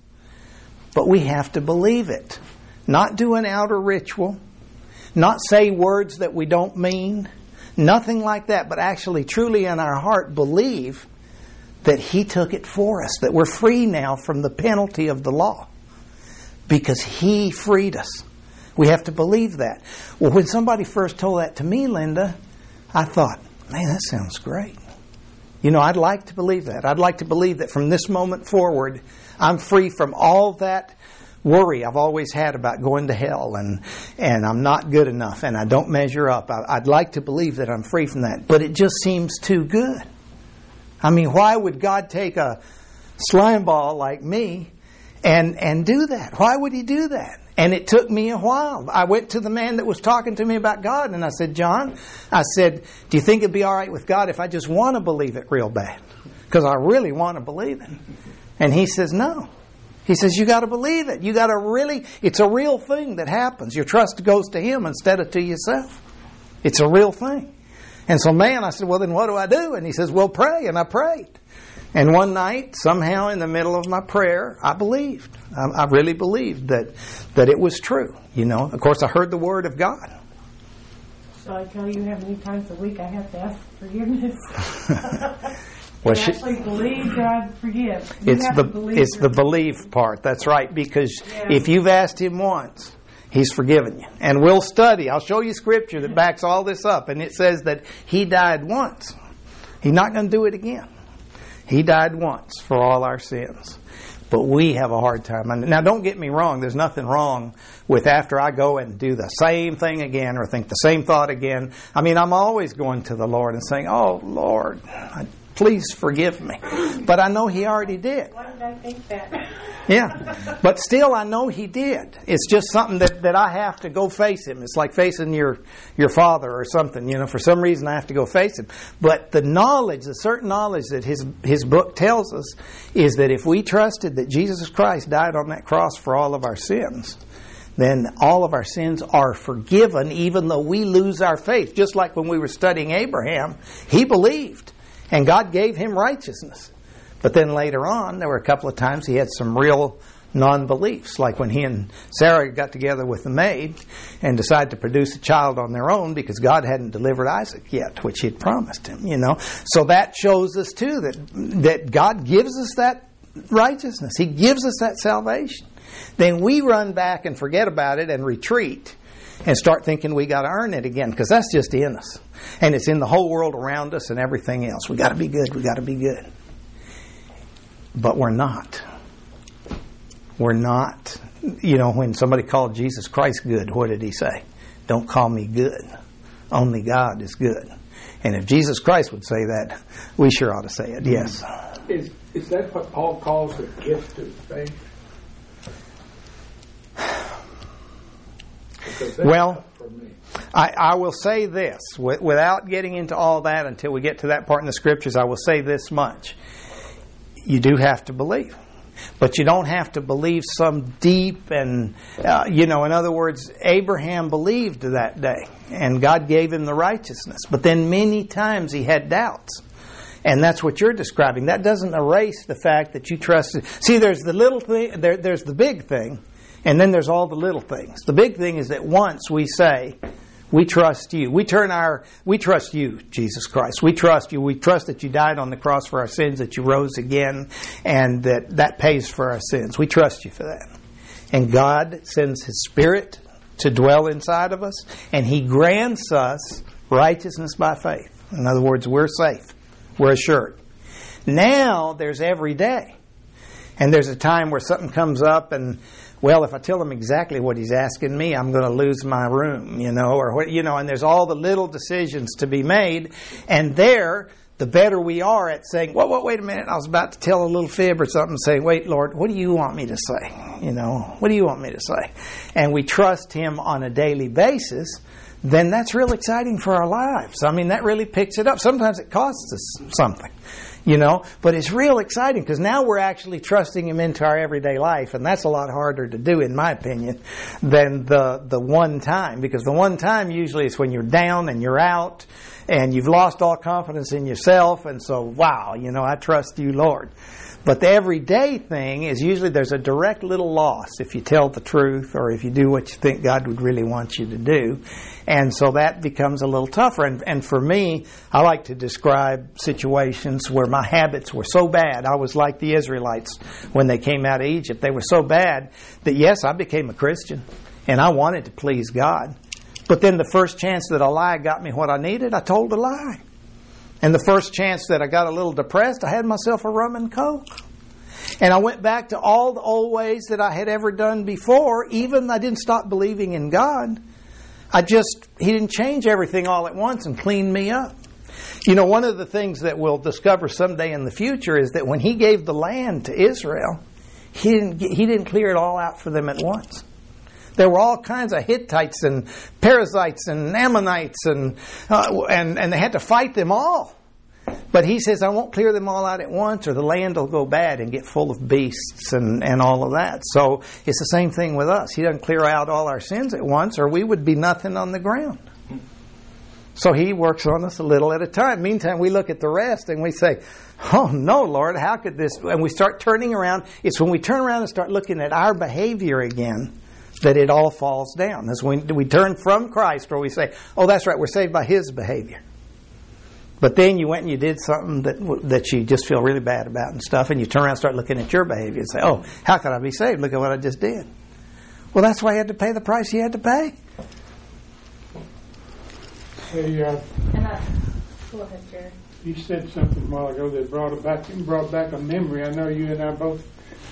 But we have to believe it. Not do an outer ritual. Not say words that we don't mean. Nothing like that, but actually truly in our heart believe that He took it for us, that we're free now from the penalty of the law because He freed us. We have to believe that. Well, when somebody first told that to me, Linda, I thought, man, that sounds great. I'd like to believe that. I'd like to believe that from this moment forward, I'm free from all that worry I've always had about going to hell and I'm not good enough and I don't measure up. I'd like to believe that I'm free from that, but it just seems too good. I mean, why would God take a slime ball like me and do that? Why would He do that? And it took me a while. I went to the man that was talking to me about God and I said, John, do you think it'd be all right with God if I just want to believe it real bad? Because I really want to believe it. And he says, no. He says, you got to believe it. You got to really, it's a real thing that happens. Your trust goes to Him instead of to yourself. It's a real thing. And so, man, I said, well, then what do I do? And he says, well, pray. And I prayed. And one night, somehow in the middle of my prayer, I believed. I really believed that it was true. Of course, I heard the Word of God. So I tell you how many times a week I have to ask forgiveness. Well, actually believe God forgives. It's the belief part. That's right. Because if you've asked Him once, He's forgiven you. And we'll study. I'll show you Scripture that backs all this up. And it says that He died once. He's not going to do it again. He died once for all our sins. But we have a hard time. Now, don't get me wrong. There's nothing wrong with after I go and do the same thing again or think the same thought again. I mean, I'm always going to the Lord and saying, oh, Lord, please forgive me. But I know He already did. Why did I think that? Yeah. But still, I know He did. It's just something that I have to go face Him. It's like facing your father or something. For some reason, I have to go face Him. But the certain knowledge that his book tells us is that if we trusted that Jesus Christ died on that cross for all of our sins, then all of our sins are forgiven even though we lose our faith. Just like when we were studying Abraham, he believed. And God gave him righteousness. But then later on, there were a couple of times he had some real non-beliefs. Like when he and Sarah got together with the maid and decided to produce a child on their own because God hadn't delivered Isaac yet, which He had promised him, So that shows us too that God gives us that righteousness. He gives us that salvation. then we run back and forget about it and retreat and start thinking we got to earn it again, because that's just in us. And it's in the whole world around us and everything else. We got to be good. We got to be good. But we're not. We're not. You know, when somebody called Jesus Christ good, what did he say? Don't call me good. Only God is good. And if Jesus Christ would say that, we sure ought to say it. Yes. Is that what Paul calls the gift of faith? Well, I will say this, without getting into all that until we get to that part in the Scriptures, I will say this much. You do have to believe. But you don't have to believe some deep and, in other words, Abraham believed that day. And God gave him the righteousness. But then many times he had doubts. And that's what you're describing. That doesn't erase the fact that you trusted. See, there's the little thing, there's the big thing, and then there's all the little things. The big thing is that once we say, we trust you. We trust you, Jesus Christ. We trust you. We trust that you died on the cross for our sins, that you rose again, and that pays for our sins. We trust you for that. And God sends His Spirit to dwell inside of us, and He grants us righteousness by faith. In other words, we're safe. We're assured. Now there's every day. And there's a time where something comes up and, well, if I tell him exactly what he's asking me, I'm going to lose my room, and there's all the little decisions to be made. And there, the better we are at saying, wait a minute, I was about to tell a little fib or something, saying, wait, Lord, what do you want me to say? What do you want me to say? And we trust Him on a daily basis, then that's real exciting for our lives. I mean, that really picks it up. Sometimes it costs us something. But it's real exciting because now we're actually trusting Him into our everyday life, and that's a lot harder to do, in my opinion, than the one time, because the one time usually is when you're down and you're out and you've lost all confidence in yourself, and so, wow, I trust you, Lord. But the everyday thing is usually there's a direct little loss if you tell the truth or if you do what you think God would really want you to do. And so that becomes a little tougher. And for me, I like to describe situations where my habits were so bad. I was like the Israelites when they came out of Egypt. They were so bad that, yes, I became a Christian and I wanted to please God. But then the first chance that a lie got me what I needed, I told a lie. And the first chance that I got a little depressed, I had myself a rum and coke. And I went back to all the old ways that I had ever done before. Even I didn't stop believing in God. He didn't change everything all at once and clean me up. One of the things that we'll discover someday in the future is that when He gave the land to Israel, He didn't clear it all out for them at once. There were all kinds of Hittites and Perizzites and Ammonites and they had to fight them all. But He says, I won't clear them all out at once or the land will go bad and get full of beasts and all of that. So it's the same thing with us. He doesn't clear out all our sins at once or we would be nothing on the ground. So He works on us a little at a time. Meantime, we look at the rest and we say, oh no, Lord, how could this? And we start turning around. It's when we turn around and start looking at our behavior again that it all falls down. That's when we turn from Christ, or we say, oh, that's right, we're saved by His behavior. But then you went and you did something that you just feel really bad about and stuff, and you turn around and start looking at your behavior and say, oh, how could I be saved? Look at what I just did. Well, that's why you had to pay the price you had to pay. Hey, go ahead, Jerry. You said something a while ago that brought back a memory. I know you and I both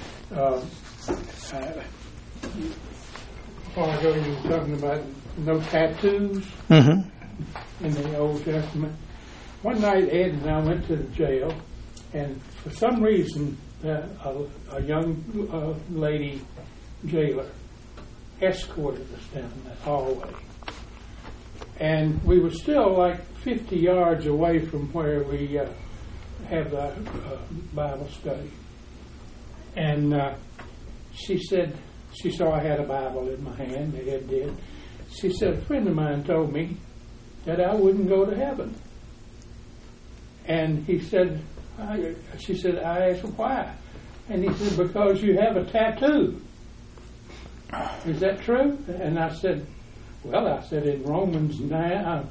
a while ago you were talking about no tattoos in the Old Testament. One night Ed and I went to the jail, and for some reason a young lady jailer escorted us down that hallway. And we were still like 50 yards away from where we have the Bible study. And she said, she saw I had a Bible in my hand, Ed did. She said, a friend of mine told me that I wouldn't go to heaven. And she said, I asked why? And he said, because you have a tattoo. Is that true? And I said, in Romans 9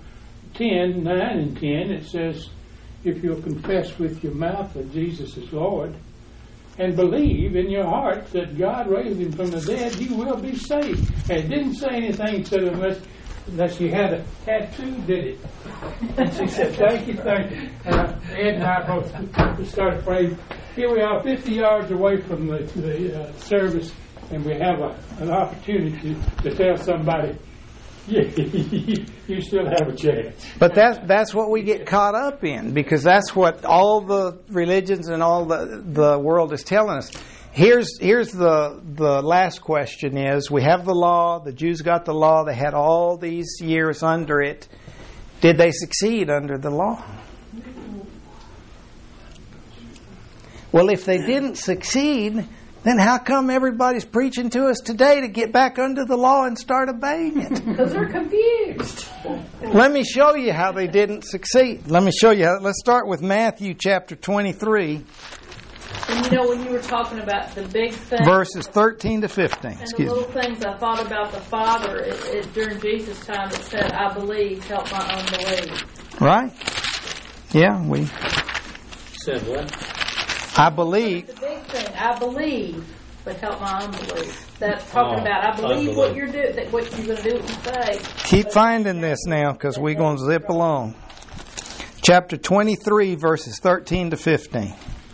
and 10, it says, if you'll confess with your mouth that Jesus is Lord and believe in your heart that God raised him from the dead, you will be saved. And it didn't say anything, said unless you had a tattoo, did it? And she said, thank you. Ed and I both started praying. Here we are 50 yards away from the service, and we have an opportunity to tell somebody, you still have a chance. But that's what we get caught up in, because that's what all the religions and all the world is telling us. Here's the last question is, we have the law, the Jews got the law, they had all these years under it. Did they succeed under the law? Well, if they didn't succeed, then how come everybody's preaching to us today to get back under the law and start obeying it? Because they're confused. Let me show you how they didn't succeed. Let me show you how. Let's start with Matthew chapter 23. And you know, when you were talking about the big things, verses 13 to 15. and the little things, I thought about the Father. During Jesus' time, it said, I believe, help my unbelief. Right? Yeah, we Said what? I believe. The big thing, I believe, but help my unbelief. That's talking about, I believe what you're doing, what you're going to do what you say. Keep finding this now, because we're going to zip along. Chapter 23, verses 13 to 15.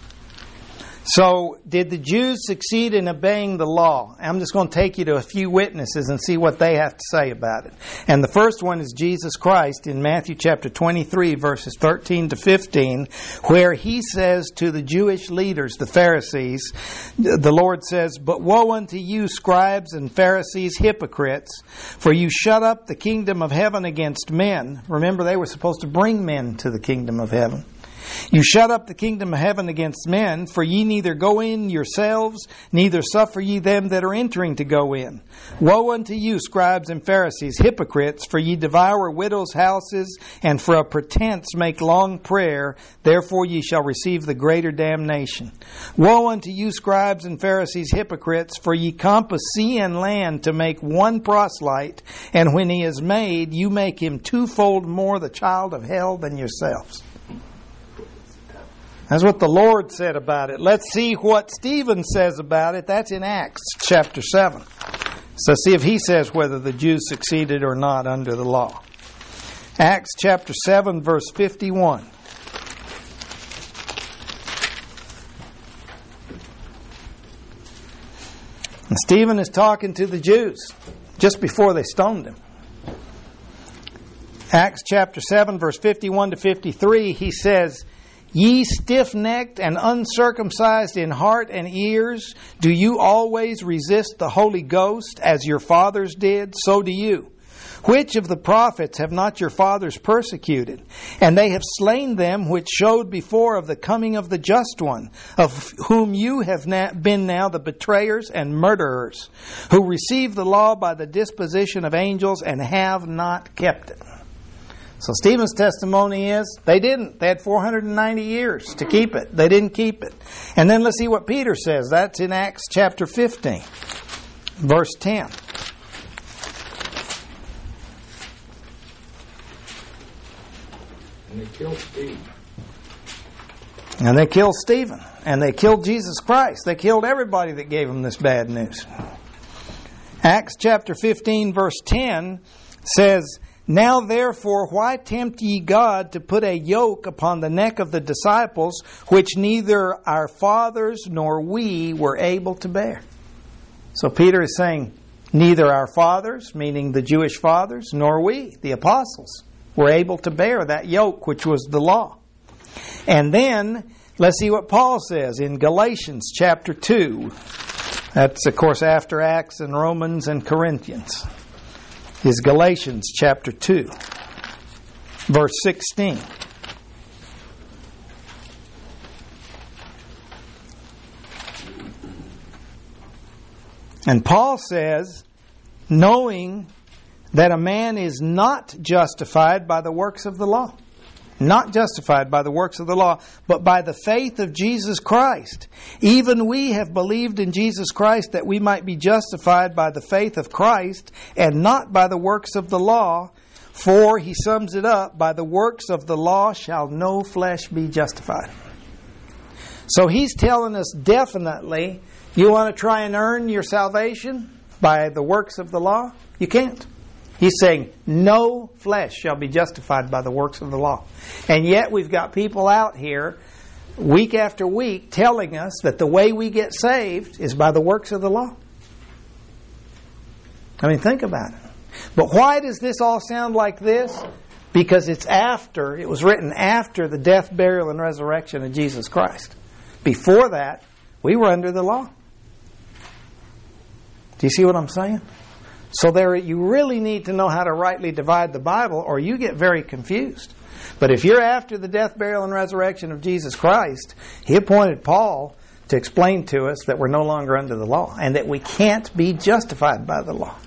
So, did the Jews succeed in obeying the law? I'm just going to take you to a few witnesses and see what they have to say about it. And the first one is Jesus Christ in Matthew chapter 23, verses 13 to 15, where he says to the Jewish leaders, the Pharisees, the Lord says, "But woe unto you, scribes and Pharisees, hypocrites, for you shut up the kingdom of heaven against men." Remember, they were supposed to bring men to the kingdom of heaven. "You shut up the kingdom of heaven against men, for ye neither go in yourselves, neither suffer ye them that are entering to go in. Woe unto you, scribes and Pharisees, hypocrites, for ye devour widows' houses, and for a pretense make long prayer, therefore ye shall receive the greater damnation. Woe unto you, scribes and Pharisees, hypocrites, for ye compass sea and land to make one proselyte, and when he is made, you make him twofold more the child of hell than yourselves." That's what the Lord said about it. Let's see what Stephen says about it. That's in Acts chapter 7. So see if he says whether the Jews succeeded or not under the law. Acts chapter 7, verse 51. And Stephen is talking to the Jews just before they stoned him. Acts chapter 7, verse 51 to 53, he says, "Ye stiff-necked and uncircumcised in heart and ears, do you always resist the Holy Ghost, as your fathers did? So do you. Which of the prophets have not your fathers persecuted? And they have slain them which showed before of the coming of the Just One, of whom you have been now the betrayers and murderers, who received the law by the disposition of angels and have not kept it." So Stephen's testimony is they didn't. They had 490 years to keep it. They didn't keep it. And then let's see what Peter says. That's in Acts chapter 15, verse 10. And they killed Stephen. And they killed Stephen. And they killed Jesus Christ. They killed everybody that gave them this bad news. Acts chapter 15, verse 10 says, "Now therefore, why tempt ye God to put a yoke upon the neck of the disciples, which neither our fathers nor we were able to bear?" So Peter is saying, neither our fathers, meaning the Jewish fathers, nor we, the apostles, were able to bear that yoke, which was the law. And then, let's see what Paul says in Galatians chapter 2. That's, of course, after Acts and Romans and Corinthians. Is Galatians chapter 2, verse 16. And Paul says, knowing that a man is not justified by the works of the law. Not justified by the works of the law, but by the faith of Jesus Christ. Even we have believed in Jesus Christ that we might be justified by the faith of Christ and not by the works of the law. For, he sums it up, by the works of the law shall no flesh be justified. So he's telling us definitely, you want to try and earn your salvation by the works of the law? You can't. He's saying, no flesh shall be justified by the works of the law. And yet we've got people out here, week after week, telling us that the way we get saved is by the works of the law. I mean, think about it. But why does this all sound like this? Because it was written after the death, burial, and resurrection of Jesus Christ. Before that, we were under the law. Do you see what I'm saying? So you really need to know how to rightly divide the Bible, or you get very confused. But if you're after the death, burial, and resurrection of Jesus Christ, He appointed Paul to explain to us that we're no longer under the law and that we can't be justified by the law.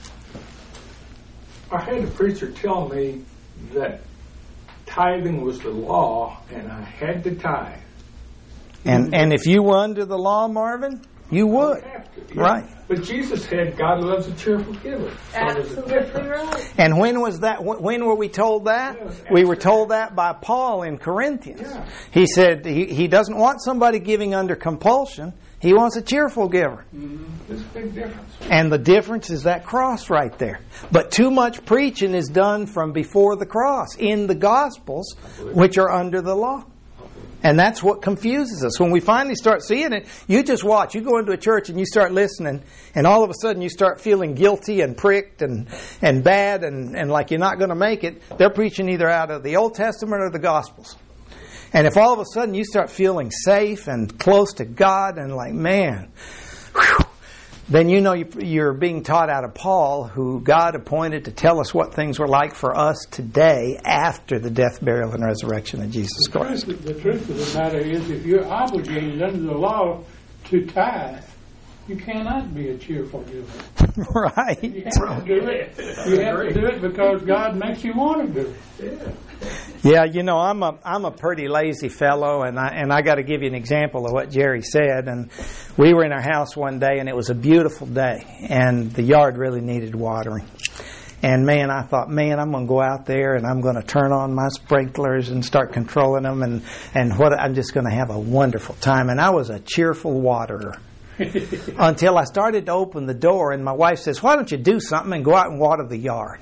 I had a preacher tell me that tithing was the law, and I had to tithe. And if you were under the law, Marvin, you would. Have to, yeah. Right. But Jesus said God loves a cheerful giver. Absolutely right. And when was that? When were we told that? Yes, We were told that by Paul in Corinthians. Yeah. He said he doesn't want somebody giving under compulsion. He wants a cheerful giver. There's a big difference. And the difference is that cross right there. But too much preaching is done from before the cross in the Gospels, which are under the law. And that's what confuses us. When we finally start seeing it, you just watch. You go into a church and you start listening, and all of a sudden you start feeling guilty and pricked and bad and like you're not going to make it. They're preaching either out of the Old Testament or the Gospels. And if all of a sudden you start feeling safe and close to God and like, man, whew, then you know you're being taught out of Paul, who God appointed to tell us what things were like for us today after the death, burial, and resurrection of Jesus Christ. The truth of the matter is, if you're obligated under the law to tithe, you cannot be a cheerful giver. Right. You have to do it. You have to do it because God makes you want to do it. Yeah, you know, I'm a pretty lazy fellow, and I got to give you an example of what Jerry said. And we were in our house one day, and it was a beautiful day, and the yard really needed watering. And man, I thought, I'm going to go out there and I'm going to turn on my sprinklers and start controlling them, and I'm just going to have a wonderful time. And I was a cheerful waterer. Until I started to open the door, and my wife says, "Why don't you do something and go out and water the yard?"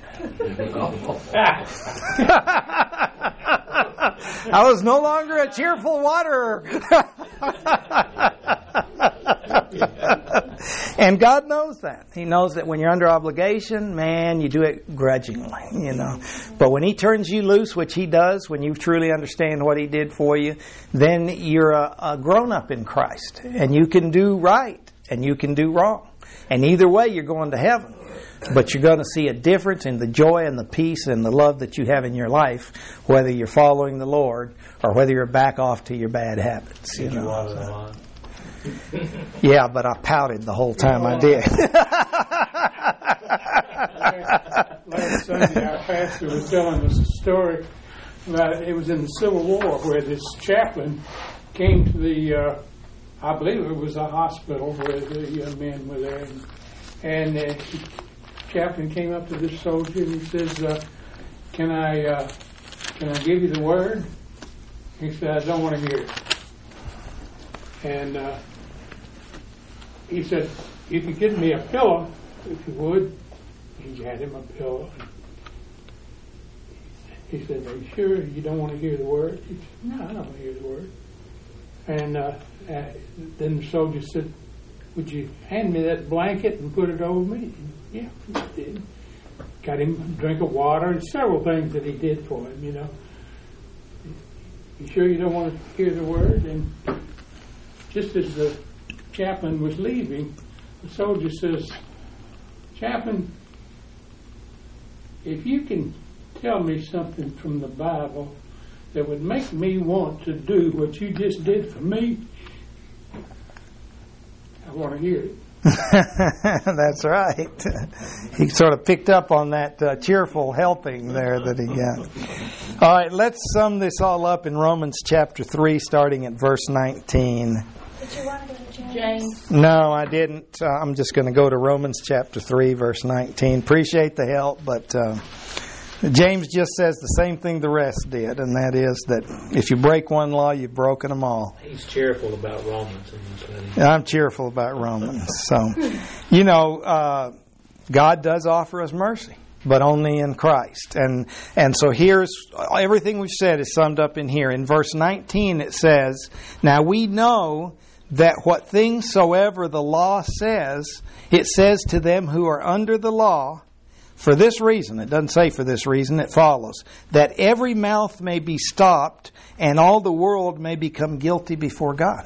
I was no longer a cheerful waterer. And God knows that. He knows that when you're under obligation, man, you do it grudgingly, you know. But when He turns you loose, which He does, when you truly understand what He did for you, then you're a grown-up in Christ. And you can do right and you can do wrong. And either way, you're going to heaven. But you're going to see a difference in the joy and the peace and the love that you have in your life, whether you're following the Lord or whether you're back off to your bad habits. You know. Yeah, but I pouted the whole time I did. Last Sunday, our pastor was telling us a story about it was in the Civil War where this chaplain came to the, I believe it was a hospital where the men were there, and the chaplain came up to this soldier and he says, "Can I give you the word?" He said, "I don't want to hear it." And he said, "You could give me a pillow, if you would." He had him a pillow. He said, "Are you sure you don't want to hear the word?" He said, "No, I don't want to hear the word." And then the soldier said, "Would you hand me that blanket and put it over me?" Yeah, he did. Got him a drink of water and several things that he did for him, you know. "You sure you don't want to hear the word?" And just as the chaplain was leaving, the soldier says, "Chaplain, if you can tell me something from the Bible that would make me want to do what you just did for me, I want to hear it." That's right. He sort of picked up on that cheerful helping there that he got. All right, let's sum this all up in Romans chapter 3, starting at verse 19. Did you want to go to James? No, I didn't. I'm just going to go to Romans chapter 3, verse 19. Appreciate the help, but James just says the same thing the rest did, and that is that if you break one law, you've broken them all. He's cheerful about Romans in this study. I'm cheerful about Romans. So, God does offer us mercy, but only in Christ. And so here's everything we've said is summed up in here. In verse 19 it says, "Now we know that what things soever the law says, it says to them who are under the law, for this reason," it doesn't say for this reason, it follows, "that every mouth may be stopped and all the world may become guilty before God."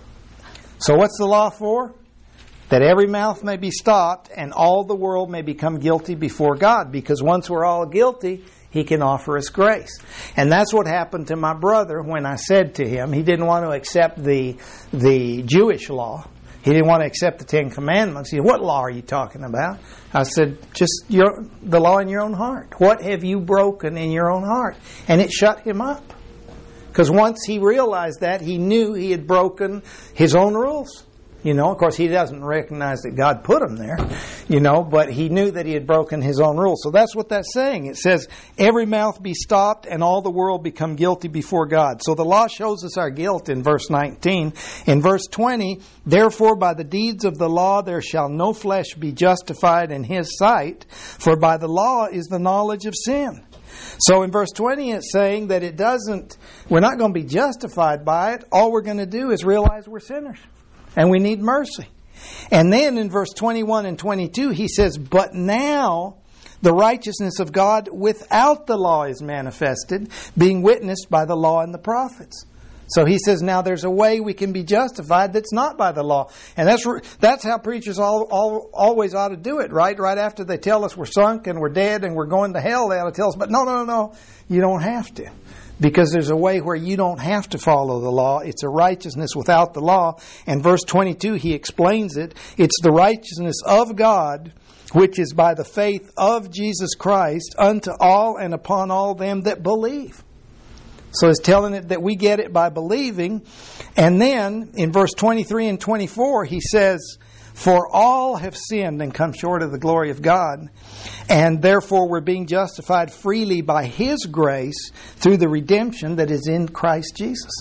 So what's the law for? That every mouth may be stopped and all the world may become guilty before God. Because once we're all guilty, He can offer us grace. And that's what happened to my brother when I said to him, he didn't want to accept the Jewish law. He didn't want to accept the Ten Commandments. He said, "What law are you talking about?" I said, "Just the law in your own heart. What have you broken in your own heart?" And it shut him up. Because once he realized that, he knew he had broken his own rules. Of course, he doesn't recognize that God put him there, but he knew that he had broken his own rules. So that's what that's saying. It says, every mouth be stopped and all the world become guilty before God. So the law shows us our guilt in verse 19. In verse 20, "Therefore by the deeds of the law there shall no flesh be justified in His sight, for by the law is the knowledge of sin." So in verse 20 it's saying that we're not going to be justified by it. All we're going to do is realize we're sinners. And we need mercy. And then in verse 21 and 22, he says, "But now the righteousness of God without the law is manifested, being witnessed by the law and the prophets." So he says now there's a way we can be justified that's not by the law. And that's how preachers always ought to do it, right? Right after they tell us we're sunk and we're dead and we're going to hell, they ought to tell us, but no, you don't have to. Because there's a way where you don't have to follow the law. It's a righteousness without the law. And verse 22, he explains it. It's the righteousness of God, which is by the faith of Jesus Christ, unto all and upon all them that believe. So he's telling it that we get it by believing. And then in verse 23 and 24, he says, "For all have sinned and come short of the glory of God, and therefore we're being justified freely by His grace through the redemption that is in Christ Jesus."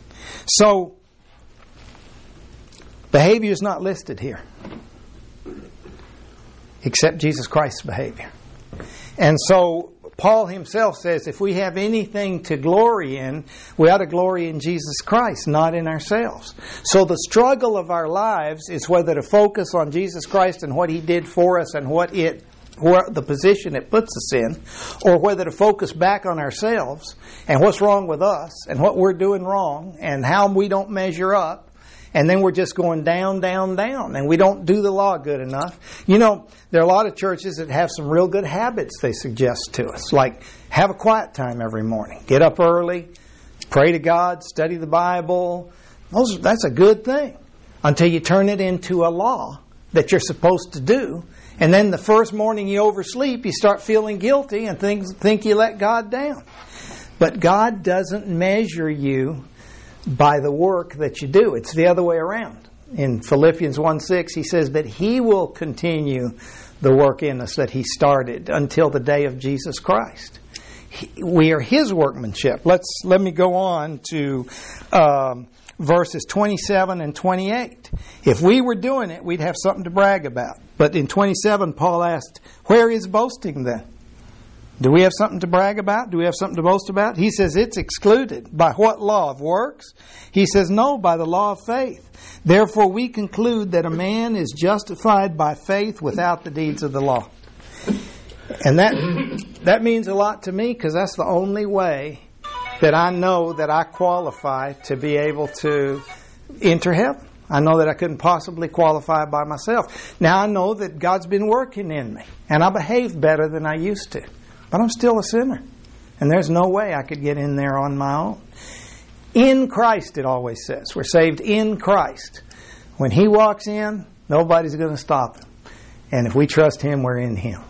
So, behavior is not listed here, except Jesus Christ's behavior. And so, Paul himself says if we have anything to glory in, we ought to glory in Jesus Christ, not in ourselves. So the struggle of our lives is whether to focus on Jesus Christ and what He did for us and the position it puts us in, or whether to focus back on ourselves and what's wrong with us and what we're doing wrong and how we don't measure up. And then we're just going down, down, down. And we don't do the law good enough. There are a lot of churches that have some real good habits they suggest to us. Like, have a quiet time every morning. Get up early. Pray to God. Study the Bible. That's a good thing. Until you turn it into a law that you're supposed to do. And then the first morning you oversleep, you start feeling guilty and think you let God down. But God doesn't measure you by the work that you do. It's the other way around. In Philippians 1:6, he says that He will continue the work in us that He started until the day of Jesus Christ. We are His workmanship. Let me go on to verses 27 and 28. If we were doing it, we'd have something to brag about. But in 27, Paul asked, "Where is boasting then? Do we have something to brag about? Do we have something to boast about?" He says it's excluded. By what law? Of works? He says no, by the law of faith. Therefore we conclude that a man is justified by faith without the deeds of the law. And that means a lot to me, because that's the only way that I know that I qualify to be able to enter heaven. I know that I couldn't possibly qualify by myself. Now I know that God's been working in me, and I behave better than I used to. But I'm still a sinner. And there's no way I could get in there on my own. In Christ, it always says. We're saved in Christ. When He walks in, nobody's going to stop Him. And if we trust Him, we're in Him.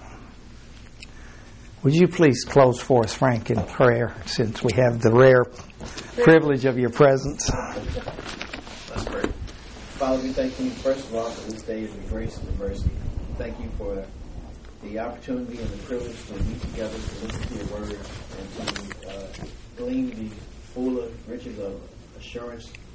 Would you please close for us, Frank, in prayer, since we have the rare privilege of your presence. Let's pray. Father, we thank You, first of all, for this day of Your grace and Your mercy. Thank You for the opportunity and the privilege to meet together, to listen to your word, and to glean the fuller riches of assurance